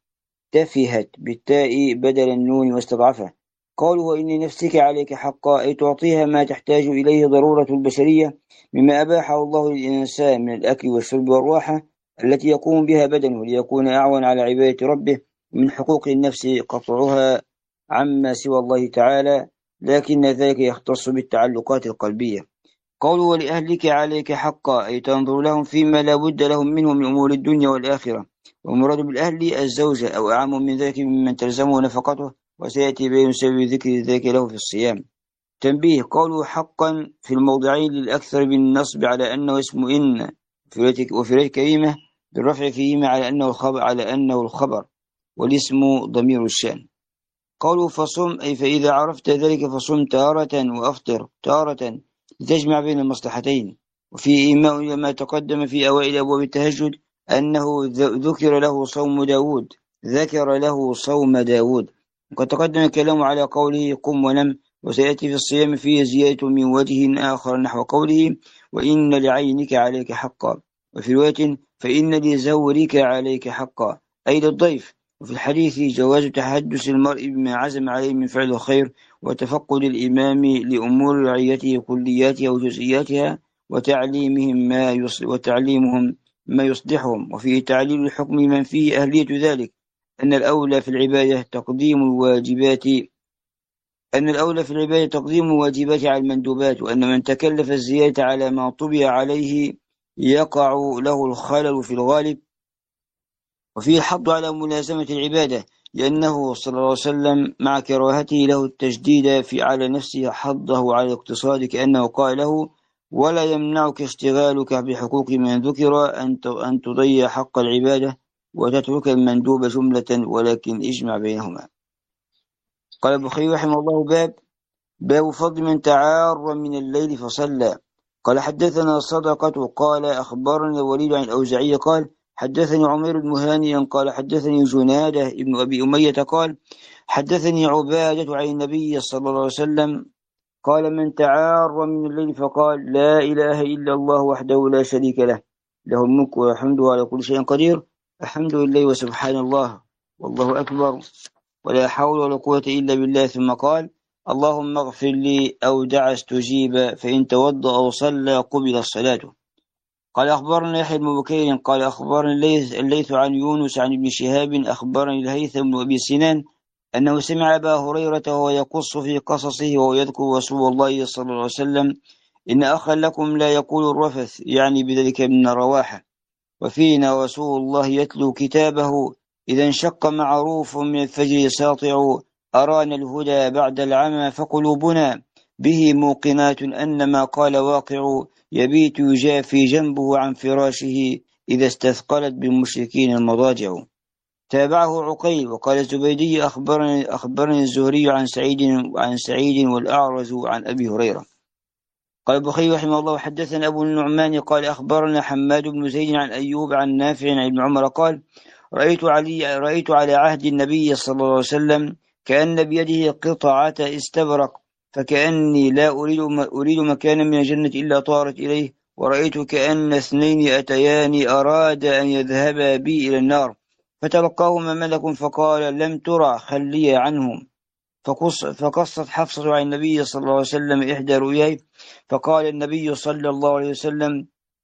تفهت بالتاء بدل النون واستضعفه. قوله إن نفسك عليك حقا أي تعطيها ما تحتاج إليه ضرورة البشرية مما أباحه الله للإنسان من الأكل والشرب والراحة التي يقوم بها بدنه ليكون أعون على عبادة ربه، من حقوق النفس قطعها عما سوى الله تعالى، لكن ذلك يختص بالتعلقات القلبية. قوله ولأهلك عليك حقا أي تنظر لهم فيما لا بد لهم منه من أمور الدنيا والآخرة، والمراد بالأهل الزوجة أو أعم من ذلك ممن تلزمه نفقته، وسيأتي بين سبب ذكر ذلك له في الصيام. تنبيه قوله حقا في الموضعين للأكثر بالنصب على أنه اسم إن وفي رواية كريمة بالرفع فيهما على أنه الخبر على أنه الخبر والاسم ضمير الشأن. قوله فصم أي فإذا عرفت ذلك فصم تارة وأفطر تارة لتجمع بين المصلحتين. وفي إيماء لما تقدم في أوائل أبواب التهجد أنه ذكر له صوم داود ذكر له صوم داود وقد تقدم الكلام على قوله قم ونم، وسيأتي في الصيام فيه زيادة من وجه آخر نحو قوله وإن لعينك عليك حقا، وفي رواية فإن لزورك عليك حقا أي للضيف. وفي الحديث جواز تحدث المرء بما عزم عليه من فعل الخير وتفقد الإمام لأمور رعيته كلياتها وجزئياتها وتعليمهم ما يصلح وتعليمهم ما يصلحهم. وفيه تعليل الحكم من فيه أهلية ذلك أن الأولى في العبادة تقديم الواجبات أن الأولى في العبادة تقديم الواجبات على المندوبات، وأن من تكلف الزيادة على ما طبع عليه يقع له الخلل في الغالب. وفيه الحض على ملازمة العبادة لأنه صلى الله عليه وسلم مع كراهته له التجديد في على نفسه حضه على الاقتصاد، كأنه قال له ولا يمنعك اشتغالك بحقوق من ذكر أن تضيع حق العبادة وتترك المندوب جملة، ولكن اجمع بينهما. قال البخاري رحمه الله باب باب فضل من تعار من الليل فصلى. قال حدثنا صدقة قال أخبرنا الوليد عن الأوزاعي قال حدثني عمير بن هاني قال حدثني جنادة ابن أبي أمية قال حدثني عبادة عن النبي صلى الله عليه وسلم قال من تعار من الليل فقال لا إله إلا الله وحده لا شريك له له الملك والحمد على كل شيء قدير الحمد لله وسبحان الله والله أكبر ولا حول ولا قوة إلا بالله، ثم قال اللهم اغفر لي أو دع استجيب فإن توضأ أو صلى قبل الصلاة. قال أخبرنا يحيى بن بكير قال أخبرنا الليث عن يونس عن ابن شهاب أخبرني الهيثم بن أبي سنان أنه سمع أبا هريرة وهو يقص في قصصه وهو يذكر رسول الله صلى الله عليه وسلم إن أخا لكم لا يقول الرفث يعني بذلك من رواحة، وفينا رسول الله يتلو كتابه إذا انشق معروف من الفجر ساطع أرانا الهدى بعد العمى فقلوبنا به موقنات أن ما قال واقع يبيت يجافي جنبه عن فراشه إذا استثقلت بالمشركين المضاجع. تابعه عقيل. وقال الزبيدي أخبرني, أخبرني الزهري عن سعيد عن سعيد والأعرج عن أبي هريرة. قال البخاري رحمه الله حدثنا أبو النعمان قال أخبرنا حماد بن زيد عن أيوب عن نافع عن ابن عمر قال رأيت علي رأيت على عهد النبي صلى الله عليه وسلم كأن بيده قطعة استبرق، فكأني لا أريد أريد مكانا من الجنة إلا طارت إليه، ورأيت كأن اثنين أتيان أراد أن يذهبا بي إلى النار، فتلقاهما ملك فقال لم ترى خلي عنهم. فقص فقصت حفصة عن النبي صلى الله عليه وسلم إحدى رؤياي، فقال النبي صلى الله عليه وسلم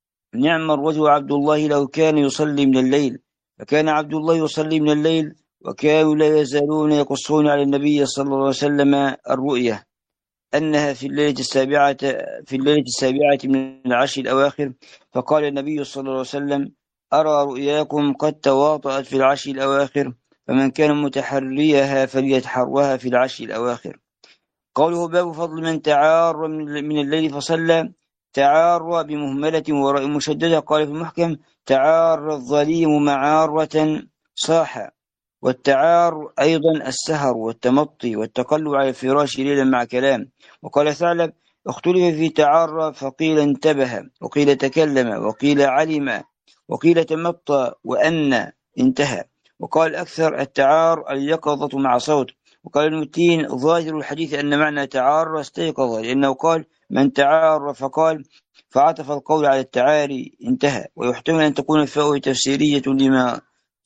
نعم الرجل عبد الله لو كان يصلي من الليل. فكان عبد الله يصلي من الليل، وكانوا لا يزالون يقصون على النبي صلى الله عليه وسلم الرؤيا أنها في الليلة السابعة في الليلة السابعة من العشر الأواخر، فقال النبي صلى الله عليه وسلم أرى رؤياكم قد تواطأت في العشر الأواخر، فمن كان متحريها فليتحرها في العشر الأواخر. قوله باب فضل من تعار من الليل فصلى. تعار بمهملة وراء مشددة. قال في المحكم تعار الظليم معارة صاحا. والتعار أيضا السهر والتمطي والتقلب على الفراش ليلا مع كلام. وقال ثعلب اختلف في تعار، فقيل انتبه، وقيل تكلم، وقيل علم، وقيل تمطى، وأن انتهى. وقال أكثر التعار اليقظة مع صوت. وقال المتين ظاهر الحديث أن معنى تعار استيقظ، لأنه قال من تعار فقال، فعطف القول على التعاري انتهى. ويحتمل أن تكون الفاء تفسيرية لما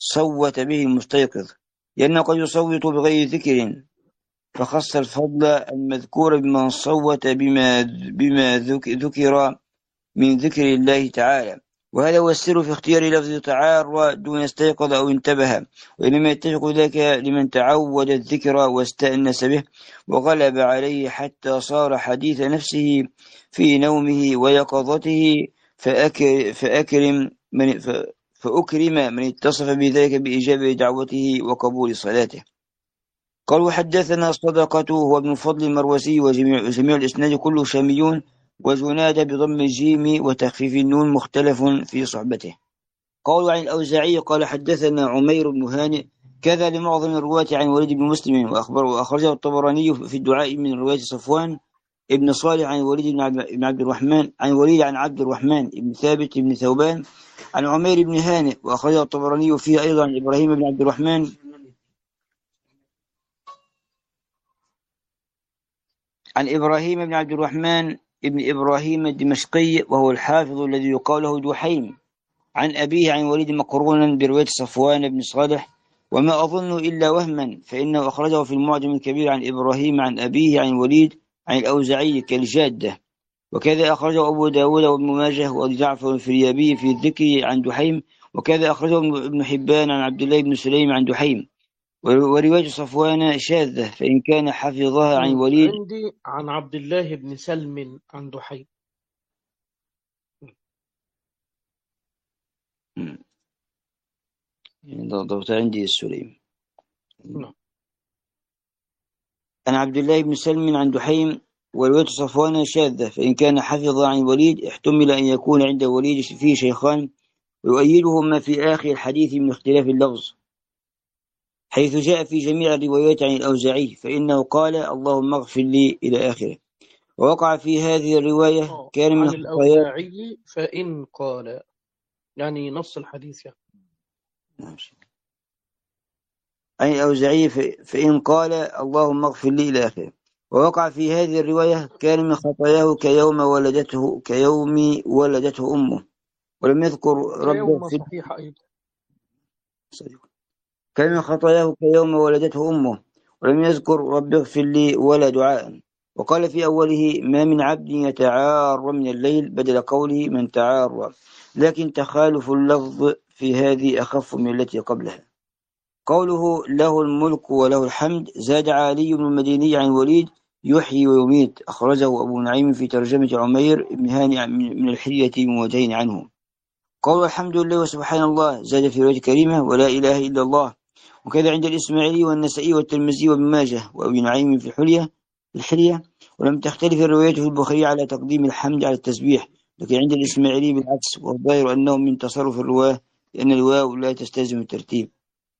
صوت به المستيقظ، لأنه قد يصوت بغير ذكر، فخص الفضل المذكور بمن صوت بما, بما ذكر من ذكر الله تعالى. وهذا هو السر في اختيار لفظ تعار دون استيقظ أو انتبه، وإنما يتفق ذلك لمن تعود الذكر واستأنس به وغلب عليه حتى صار حديث نفسه في نومه ويقظته، فأكر فأكرم من فأكرم من اتصف بذلك بإجابة دعوته وقبول صلاته. قال وحدثنا صدقته هو ابن فضل المروسي، وجميع الإسناد كله شاميون، وجناد بضم الجيم وتخفيف النون مختلف في صحبته. قال عن الأوزاعي قال حدثنا عمير بن هانئ كذا لمعظم الرواة عن وليد بن مسلم، وأخبره وأخرجه الطبراني في الدعاء من رواية صفوان ابن صالح عن وليد بن عبد الرحمن عن وليد عن عبد الرحمن بن ثابت بن ثوبان عن عمير بن هانئ، وأخرجه الطبراني فيه أيضا عن إبراهيم بن عبد الرحمن عن إبراهيم بن عبد الرحمن ابن إبراهيم الدمشقي، وهو الحافظ الذي يقال له دحيم، عن أبيه عن وليد مقرونا برواية صفوان بن صالح، وما أظن إلا وهما، فإنه أخرجه في المعجم الكبير عن إبراهيم عن أبيه عن وليد عن الأوزاعي كالجادة. وكذا أخرجه أبو داود وابن ماجه وأبو جعفر الفريابي في الذكر عن دحيم، وكذا أخرجه ابن حبان عن عبد الله بن سليم عن دحيم. ورواية صفوان شاذة، فإن كان حفظها عن وليد عندي عن عبد الله بن سلم عن دحيم. ضبط عندي السليم. نعم. عن عبد الله بن سلم عن دحيم. ورواية صفوان شاذة، فإن كان حفظ عن وليد احتمل أن يكون عند وليد فيه شيخان، ويؤيده ما في آخر الحديث من اختلاف اللفظ، حيث جاء في جميع الروايات عن الأوزاعي فإنه قال اللهم اغفر لي إلى آخره. ووقع في هذه الرواية كان من عن الأوزاعي فإن قال، يعني نص الحديث يعني. عن الأوزاعي فإن قال اللهم اغفر لي إلى آخره. ووقع في هذه الرواية كان من خطاياه كيوم ولدته كيوم ولدته أمه، ولم يذكر ربه في صحيح أيضا. كان من خطاياه كيوم ولدته أمه، ولم يذكر رب اغفر لي ولا دعاء. وقال في أوله ما من عبد يتعار من الليل بدل قوله من تعار، لكن تخالف اللفظ في هذه أخف من التي قبلها. قوله له الملك وله الحمد زاد علي بن المديني عن وليد يحيي ويميت، أخرجه أبو نعيم في ترجمة عمير بن هانئ من الحلية بموجهين عنه. قول الحمد لله وسبحان الله زاد في رواية كريمة ولا إله إلا الله، وكذا عند الإسماعيلي والنسائي والترمذي وابن ماجه وأبي نعيم في الحلية الحلية. ولم تختلف الروايات في البخاري على تقديم الحمد على التسبيح، لكن عند الإسماعيلي بالعكس، والظاهر أنه من تصرف الرواة، لأن الواو لا تستلزم الترتيب.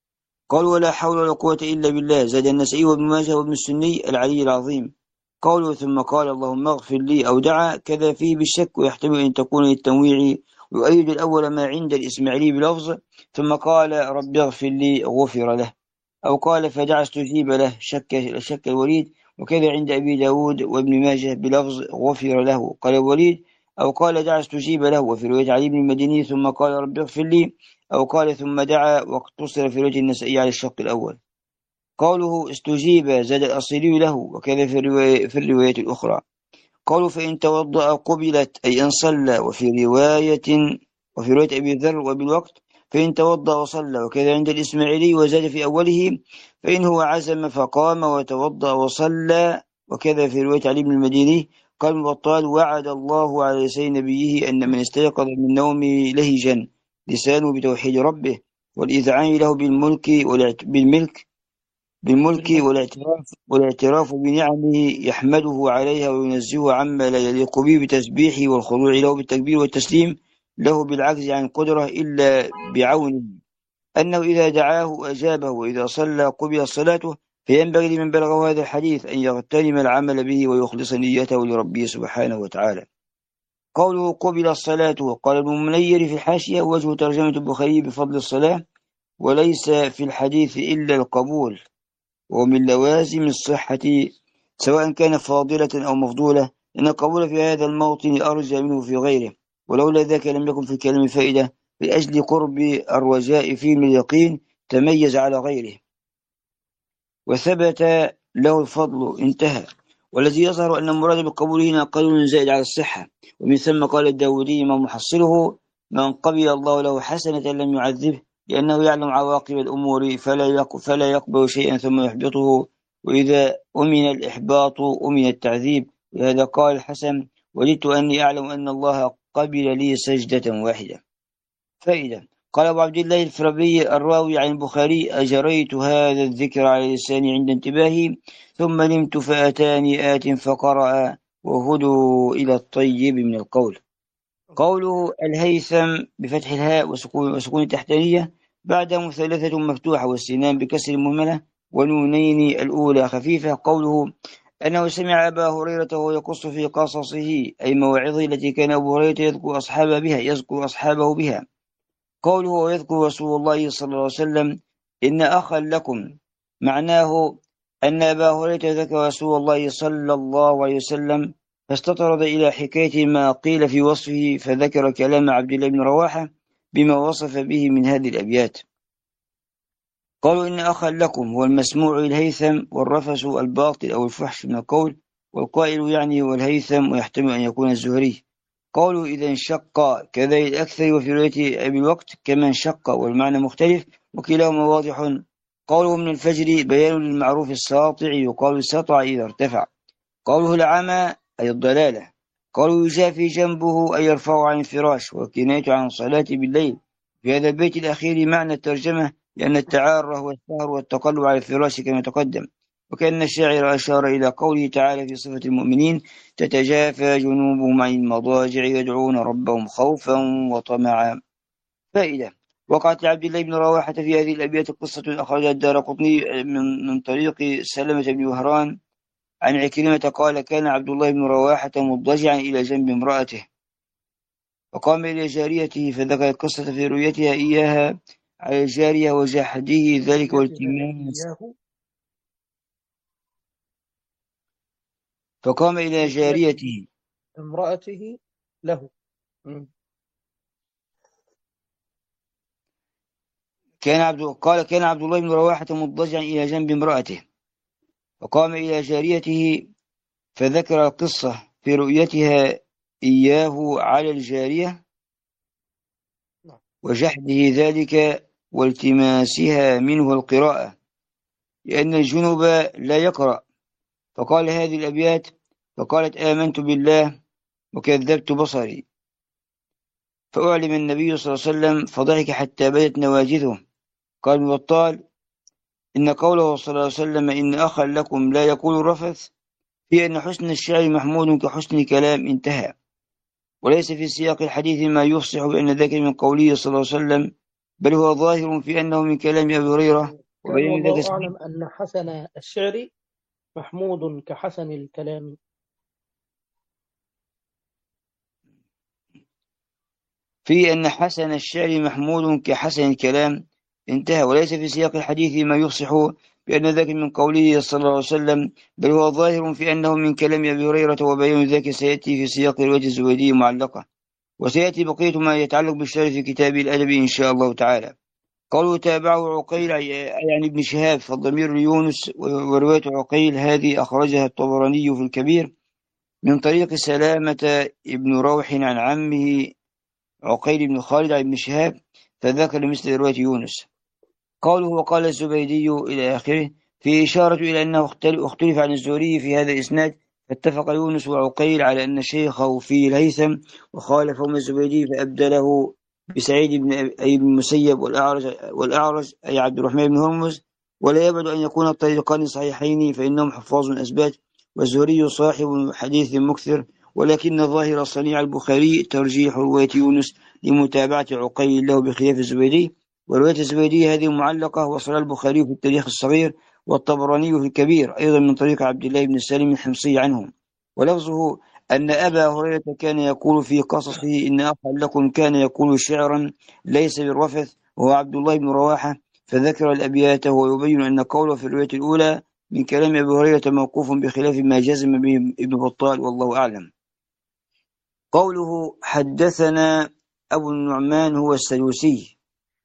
قال ولا حول ولا قوة إلا بالله. زاد النسائي وابن ماجه وابن السني العلي العظيم. قوله ثم قال اللهم اغفر لي أو دعا كذا فيه بالشك، ويحتمل أن تكون للتنويع، ويؤيد الأول ما عند الإسماعيلي بلفظ ثم قال رب اغفر لي غفر له، أو قال فدعا استجيب له شك, شك الوليد، وكذا عند أبي داود وابن ماجه بلفظ غفر له قال الوليد، أو قال دعا استجيب له. وفي رواية علي بن المديني ثم قال رب اغفر لي، أو قال ثم دعا، واقتصر في رواية النسائي على الشق الأول. قوله استجيب زاد الأصيلي له، وكذا في الرواية, في الرواية الأخرى. قالوا فإن توضأ قبلت أي أن صلى. وفي رواية وفي رواية أبي ذر وبالوقت فإن توضأ وصلى، وكذا عند الإسماعيلي وزاد في أوله فإن هو عزم فقام وتوضأ وصلى، وكذا في رواية علي بن المديني قال المبطال وعد الله على لسان نبيه أن من استيقظ من نومه لهجا لسانه بتوحيد ربه والإذعان له بالملك بالملك بالملك والاعتراف, والاعتراف بنعمه يحمده عليها وينزه عما لا يليق به بتسبيحه والخضوع له بالتكبير والتسليم له بالعجز عن القدرة إلا بعونه، أنه إذا دعاه أجابه، وإذا صلى قبل صلاته. فينبغي لمن بلغه هذا الحديث أن يغتنم العمل به ويخلص نيته لربه سبحانه وتعالى. قوله قبل الصلاة. قال ابن منير في الحاشية وجه ترجمة البخاري بفضل الصلاة وليس في الحديث إلا القبول، ومن لوازم الصحة سواء كان فاضلة أو مفضولة، إن القبول في هذا الموطن أرجى منه في غيره، ولولا ذاك لم يكن في الكلام فائدة، لأجل قرب الرجاء فيه من اليقين تميز على غيره وثبت له الفضل. انتهى. والذي يظهر أن المراد بالقبول هنا قانون زائد على الصحة، ومن ثم قال الداودي ما محصله من قبل الله له حسنة لم يعذبه، لأنه يعلم عواقب الأمور فلا فلا يقبل شيئا ثم يحبطه، وإذا أمن الإحباط أمن التعذيب. لهذا قال الحسن وجدت أني أعلم أن الله قبل لي سجدة واحدة. فائدة. قال أبو عبد الله الفرابي الراوي عن البخاري أجريت هذا الذكر على لساني عند انتباهي ثم نمت فأتاني آت فقرأ وهدوا إلى الطيب من القول. قوله الهيثم بفتح الهاء وسكون, وسكون التحتانية بعد مثلثة مفتوحة والسنان بكسر المهملة ونونين الأولى خفيفة. قوله أنه سمع أبا هريرة وهو يقص في قصصه أي مواعظه التي كان أبو هريرة يذكر أصحابه بها يذكر أصحابه بها. قوله ويذكر رسول الله صلى الله عليه وسلم إن أخا لكم، معناه أن أبا هريرة ذكر رسول الله صلى الله عليه وسلم فاستطرد إلى حكاية ما قيل في وصفه، فذكر كلام عبد الله بن رواحة بما وصف به من هذه الأبيات. قالوا إن أخا لكم هو المسموع الهيثم، والرفس الباطل أو الفحش من القول، والقائل يعني هو الهيثم ويحتمل أن يكون الزهري. قالوا إذا انشق كذا الأكثر، وفي رواية أبي الوقت كما انشق والمعنى مختلف وكلاهما واضح. قوله من الفجر بيان للمعروف الساطع يقال سطع إذا ارتفع. قوله العمى أي الضلالة. قالوا يجافي جنبه أي يرفع عن الفراش، وكناية عن صلاة بالليل. في هذا البيت الأخير معنى الترجمة لأن التعارة والسهر والتقلب على الفراش كما تقدم. وكأن الشاعر أشار إلى قوله تعالى في صفة المؤمنين تتجافى جنوبهم عن المضاجع يدعون ربهم خوفا وطمعا. فائدة. وقعت لعبد الله بن رواحة في هذه الأبيات قصة أخرجها الدارقطني من, من طريق سلمة بن وهران عن عكرمة قال كان عبد الله بن رواحة مضجعا إلى جنب امرأته وقام إلى جاريته فذكر القصة في رؤيتها إياها على الجارية وجحده ذلك والتماس فقام إلى جاريته امرأته له. كان عبد قال كان عبد الله بن رواحة مضجعا إلى جنب امرأته فقام إلى جاريته فذكر القصة في رؤيتها إياه على الجارية وجحده ذلك والتماسها منه القراءة لأن الجنوب لا يقرأ. فقال هذه الأبيات فقالت آمنت بالله وكذبت بصري، فأعلم النبي صلى الله عليه وسلم فضحك حتى بدت نواجذه. قال مبطال إن قوله صلى الله عليه وسلم إن أخا لكم لا يقول رفث في أن حسن الشعر محمود كحسن كلام انتهى، وليس في سياق الحديث ما يفصح بأن ذاك من قوله صلى الله عليه وسلم، بل هو ظاهر في أنه من كلام أبي هريرة كان وبين ذلك والله صحيح أعلم أن حسن الشعر محمود كحسن الكلام. في أن حسن الشعر محمود كحسن الكلام، انتهى. وليس في سياق الحديث ما يفصح بأن ذاك من قوله صلى الله عليه وسلم، بل هو ظاهر في أنه من كلام أبي هريرة، وبيان ذاك سيأتي في سياق رواية الزبيدي معلقة، وسيأتي بقية ما يتعلق بالشعر في كتاب الأدب إن شاء الله تعالى. قوله تابعه عقيل يعني ابن شهاب، فالضمير ليونس، ورواية عقيل هذه أخرجها الطبراني في الكبير من طريق سلامة ابن روح عن عمه عقيل بن خالد عن ابن شهاب، فذكر مثل رواية يونس. قوله وقال الزبيدي إلى آخره في إشارة إلى أنه اختلف عن الزهري في هذا الإسناد، فاتفق يونس وعقيل على أن شيخه فيه الهيثم، وخالفهم الزبيدي فأبدله بسعيد بن أبي المسيب والأعرج, والأعرج أي عبد الرحمن بن هرمز. ولا يبعد أن يكون الطريقان صحيحين، فإنهم حفاظ أثبات، والزهري صاحب حديث مكثر، ولكن ظاهر صنيع البخاري ترجيح رواية يونس لمتابعة عقيل له بخلاف الزبيدي. ورواية الزبيدي هذه معلقة، وصلها البخاري في التاريخ الصغير والطبراني في الكبير أيضا من طريق عبد الله بن سالم الحمصي عنهم. ولفظه أن أبا هريرة كان يقول في قصصه إن أخا لكم كان يقول شعرا ليس بالرفث، وهو عبد الله بن رواحة، فذكر الأبيات، ويبين أن قوله في الرواية الأولى من كلام أبي هريرة موقوف بخلاف ما جزم به ابن بطال، والله أعلم. قوله حدثنا أبو النعمان هو السدوسي.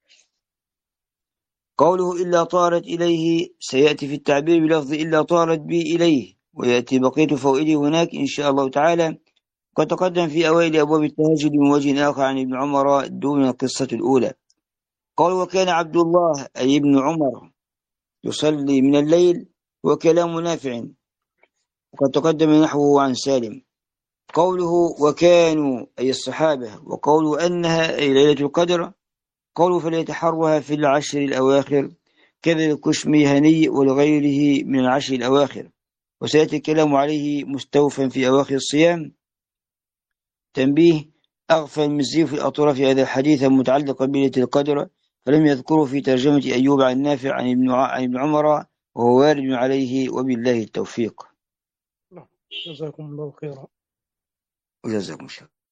قوله إلا طارت إليه سيأتي في التعبير بلفظ إلا طارت بي إليه، ويأتي بقية فوائده هناك إن شاء الله تعالى. قد تقدم في أوائل أبواب التهجد من وجه آخر عن ابن عمر دون القصة الأولى. قال وكان عبد الله أي ابن عمر يصلي من الليل، وكلام نافع، وقد تقدم نحوه عن سالم. قوله وكانوا أي الصحابة، وقوله أنها أي ليلة القدر، قوله فليتحرها في العشر الأواخر، كذا الكشمي هني ولغيره من العشر الأواخر، وسيأتي الكلام عليه مستوفا في أواخر الصيام. تنبيه: أغفل المزي في الأطراف هذا الحديث متعلقا بليلة القدر، فلم يذكره في ترجمة أيوب عن نافع عن ابن عمر، وهو وارد عليه، وبالله التوفيق. جزاكم الله خيرا. وجزاكم الله.